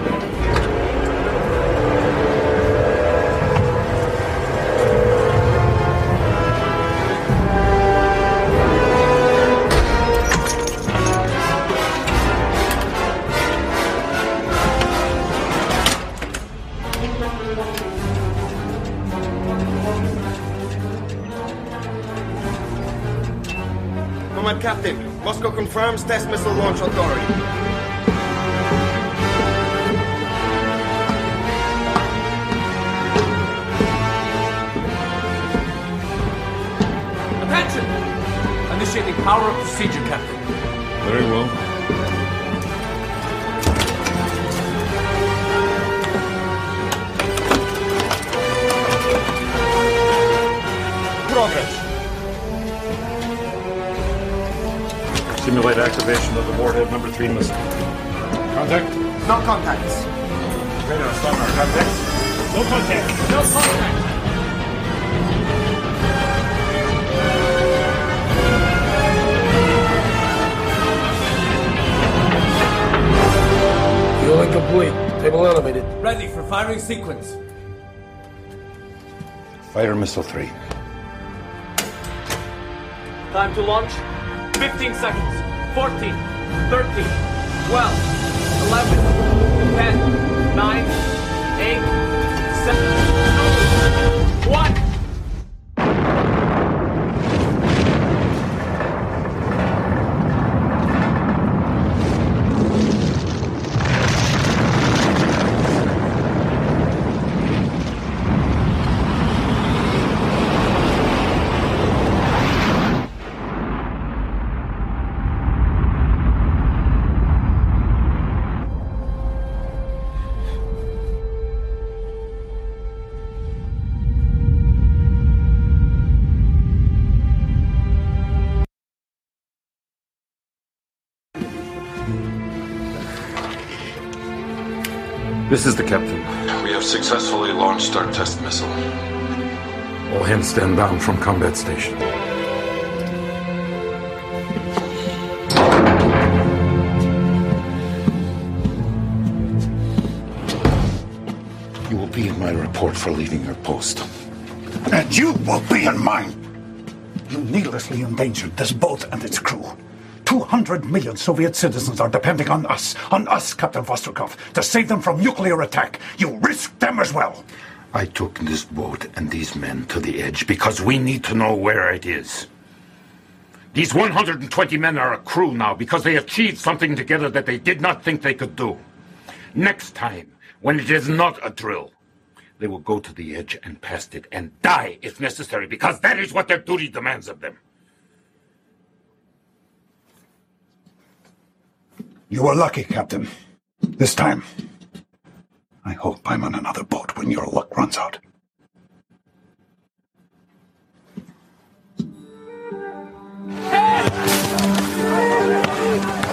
Speaker 8: Command Captain, Moscow confirms test missile launch authority.
Speaker 6: Attention! Initiating power of procedure, Captain.
Speaker 7: Very well.
Speaker 8: Progress.
Speaker 7: Simulate activation of the warhead number 3 missile. Contact?
Speaker 8: No contacts.
Speaker 7: Radar sonar contacts? No contact.
Speaker 6: No contact.
Speaker 9: Fuel incomplete. Table elevated.
Speaker 6: Ready for firing sequence.
Speaker 7: Fire missile 3.
Speaker 6: Time to launch. 15 seconds. 14, 13, 12, 11, 10, 9, 8, 7, 1.
Speaker 7: This is the captain. We have successfully launched our test missile. All hands stand down from combat station.
Speaker 2: You will be in my report for leaving your post. And you will be in mine! You needlessly endangered this boat and its crew. 200 million Soviet citizens are depending on us, Captain Vostrikov, to save them from nuclear attack. You risked them as well.
Speaker 10: I took this boat and these men to the edge because we need to know where it is. These 120 men are a crew now because they achieved something together that they did not think they could do. Next time, when it is not a drill, they will go to the edge and past it and die if necessary because that is what their duty demands of them.
Speaker 2: You were lucky, Captain. This time. I hope I'm on another boat when your luck runs out.
Speaker 6: Hey!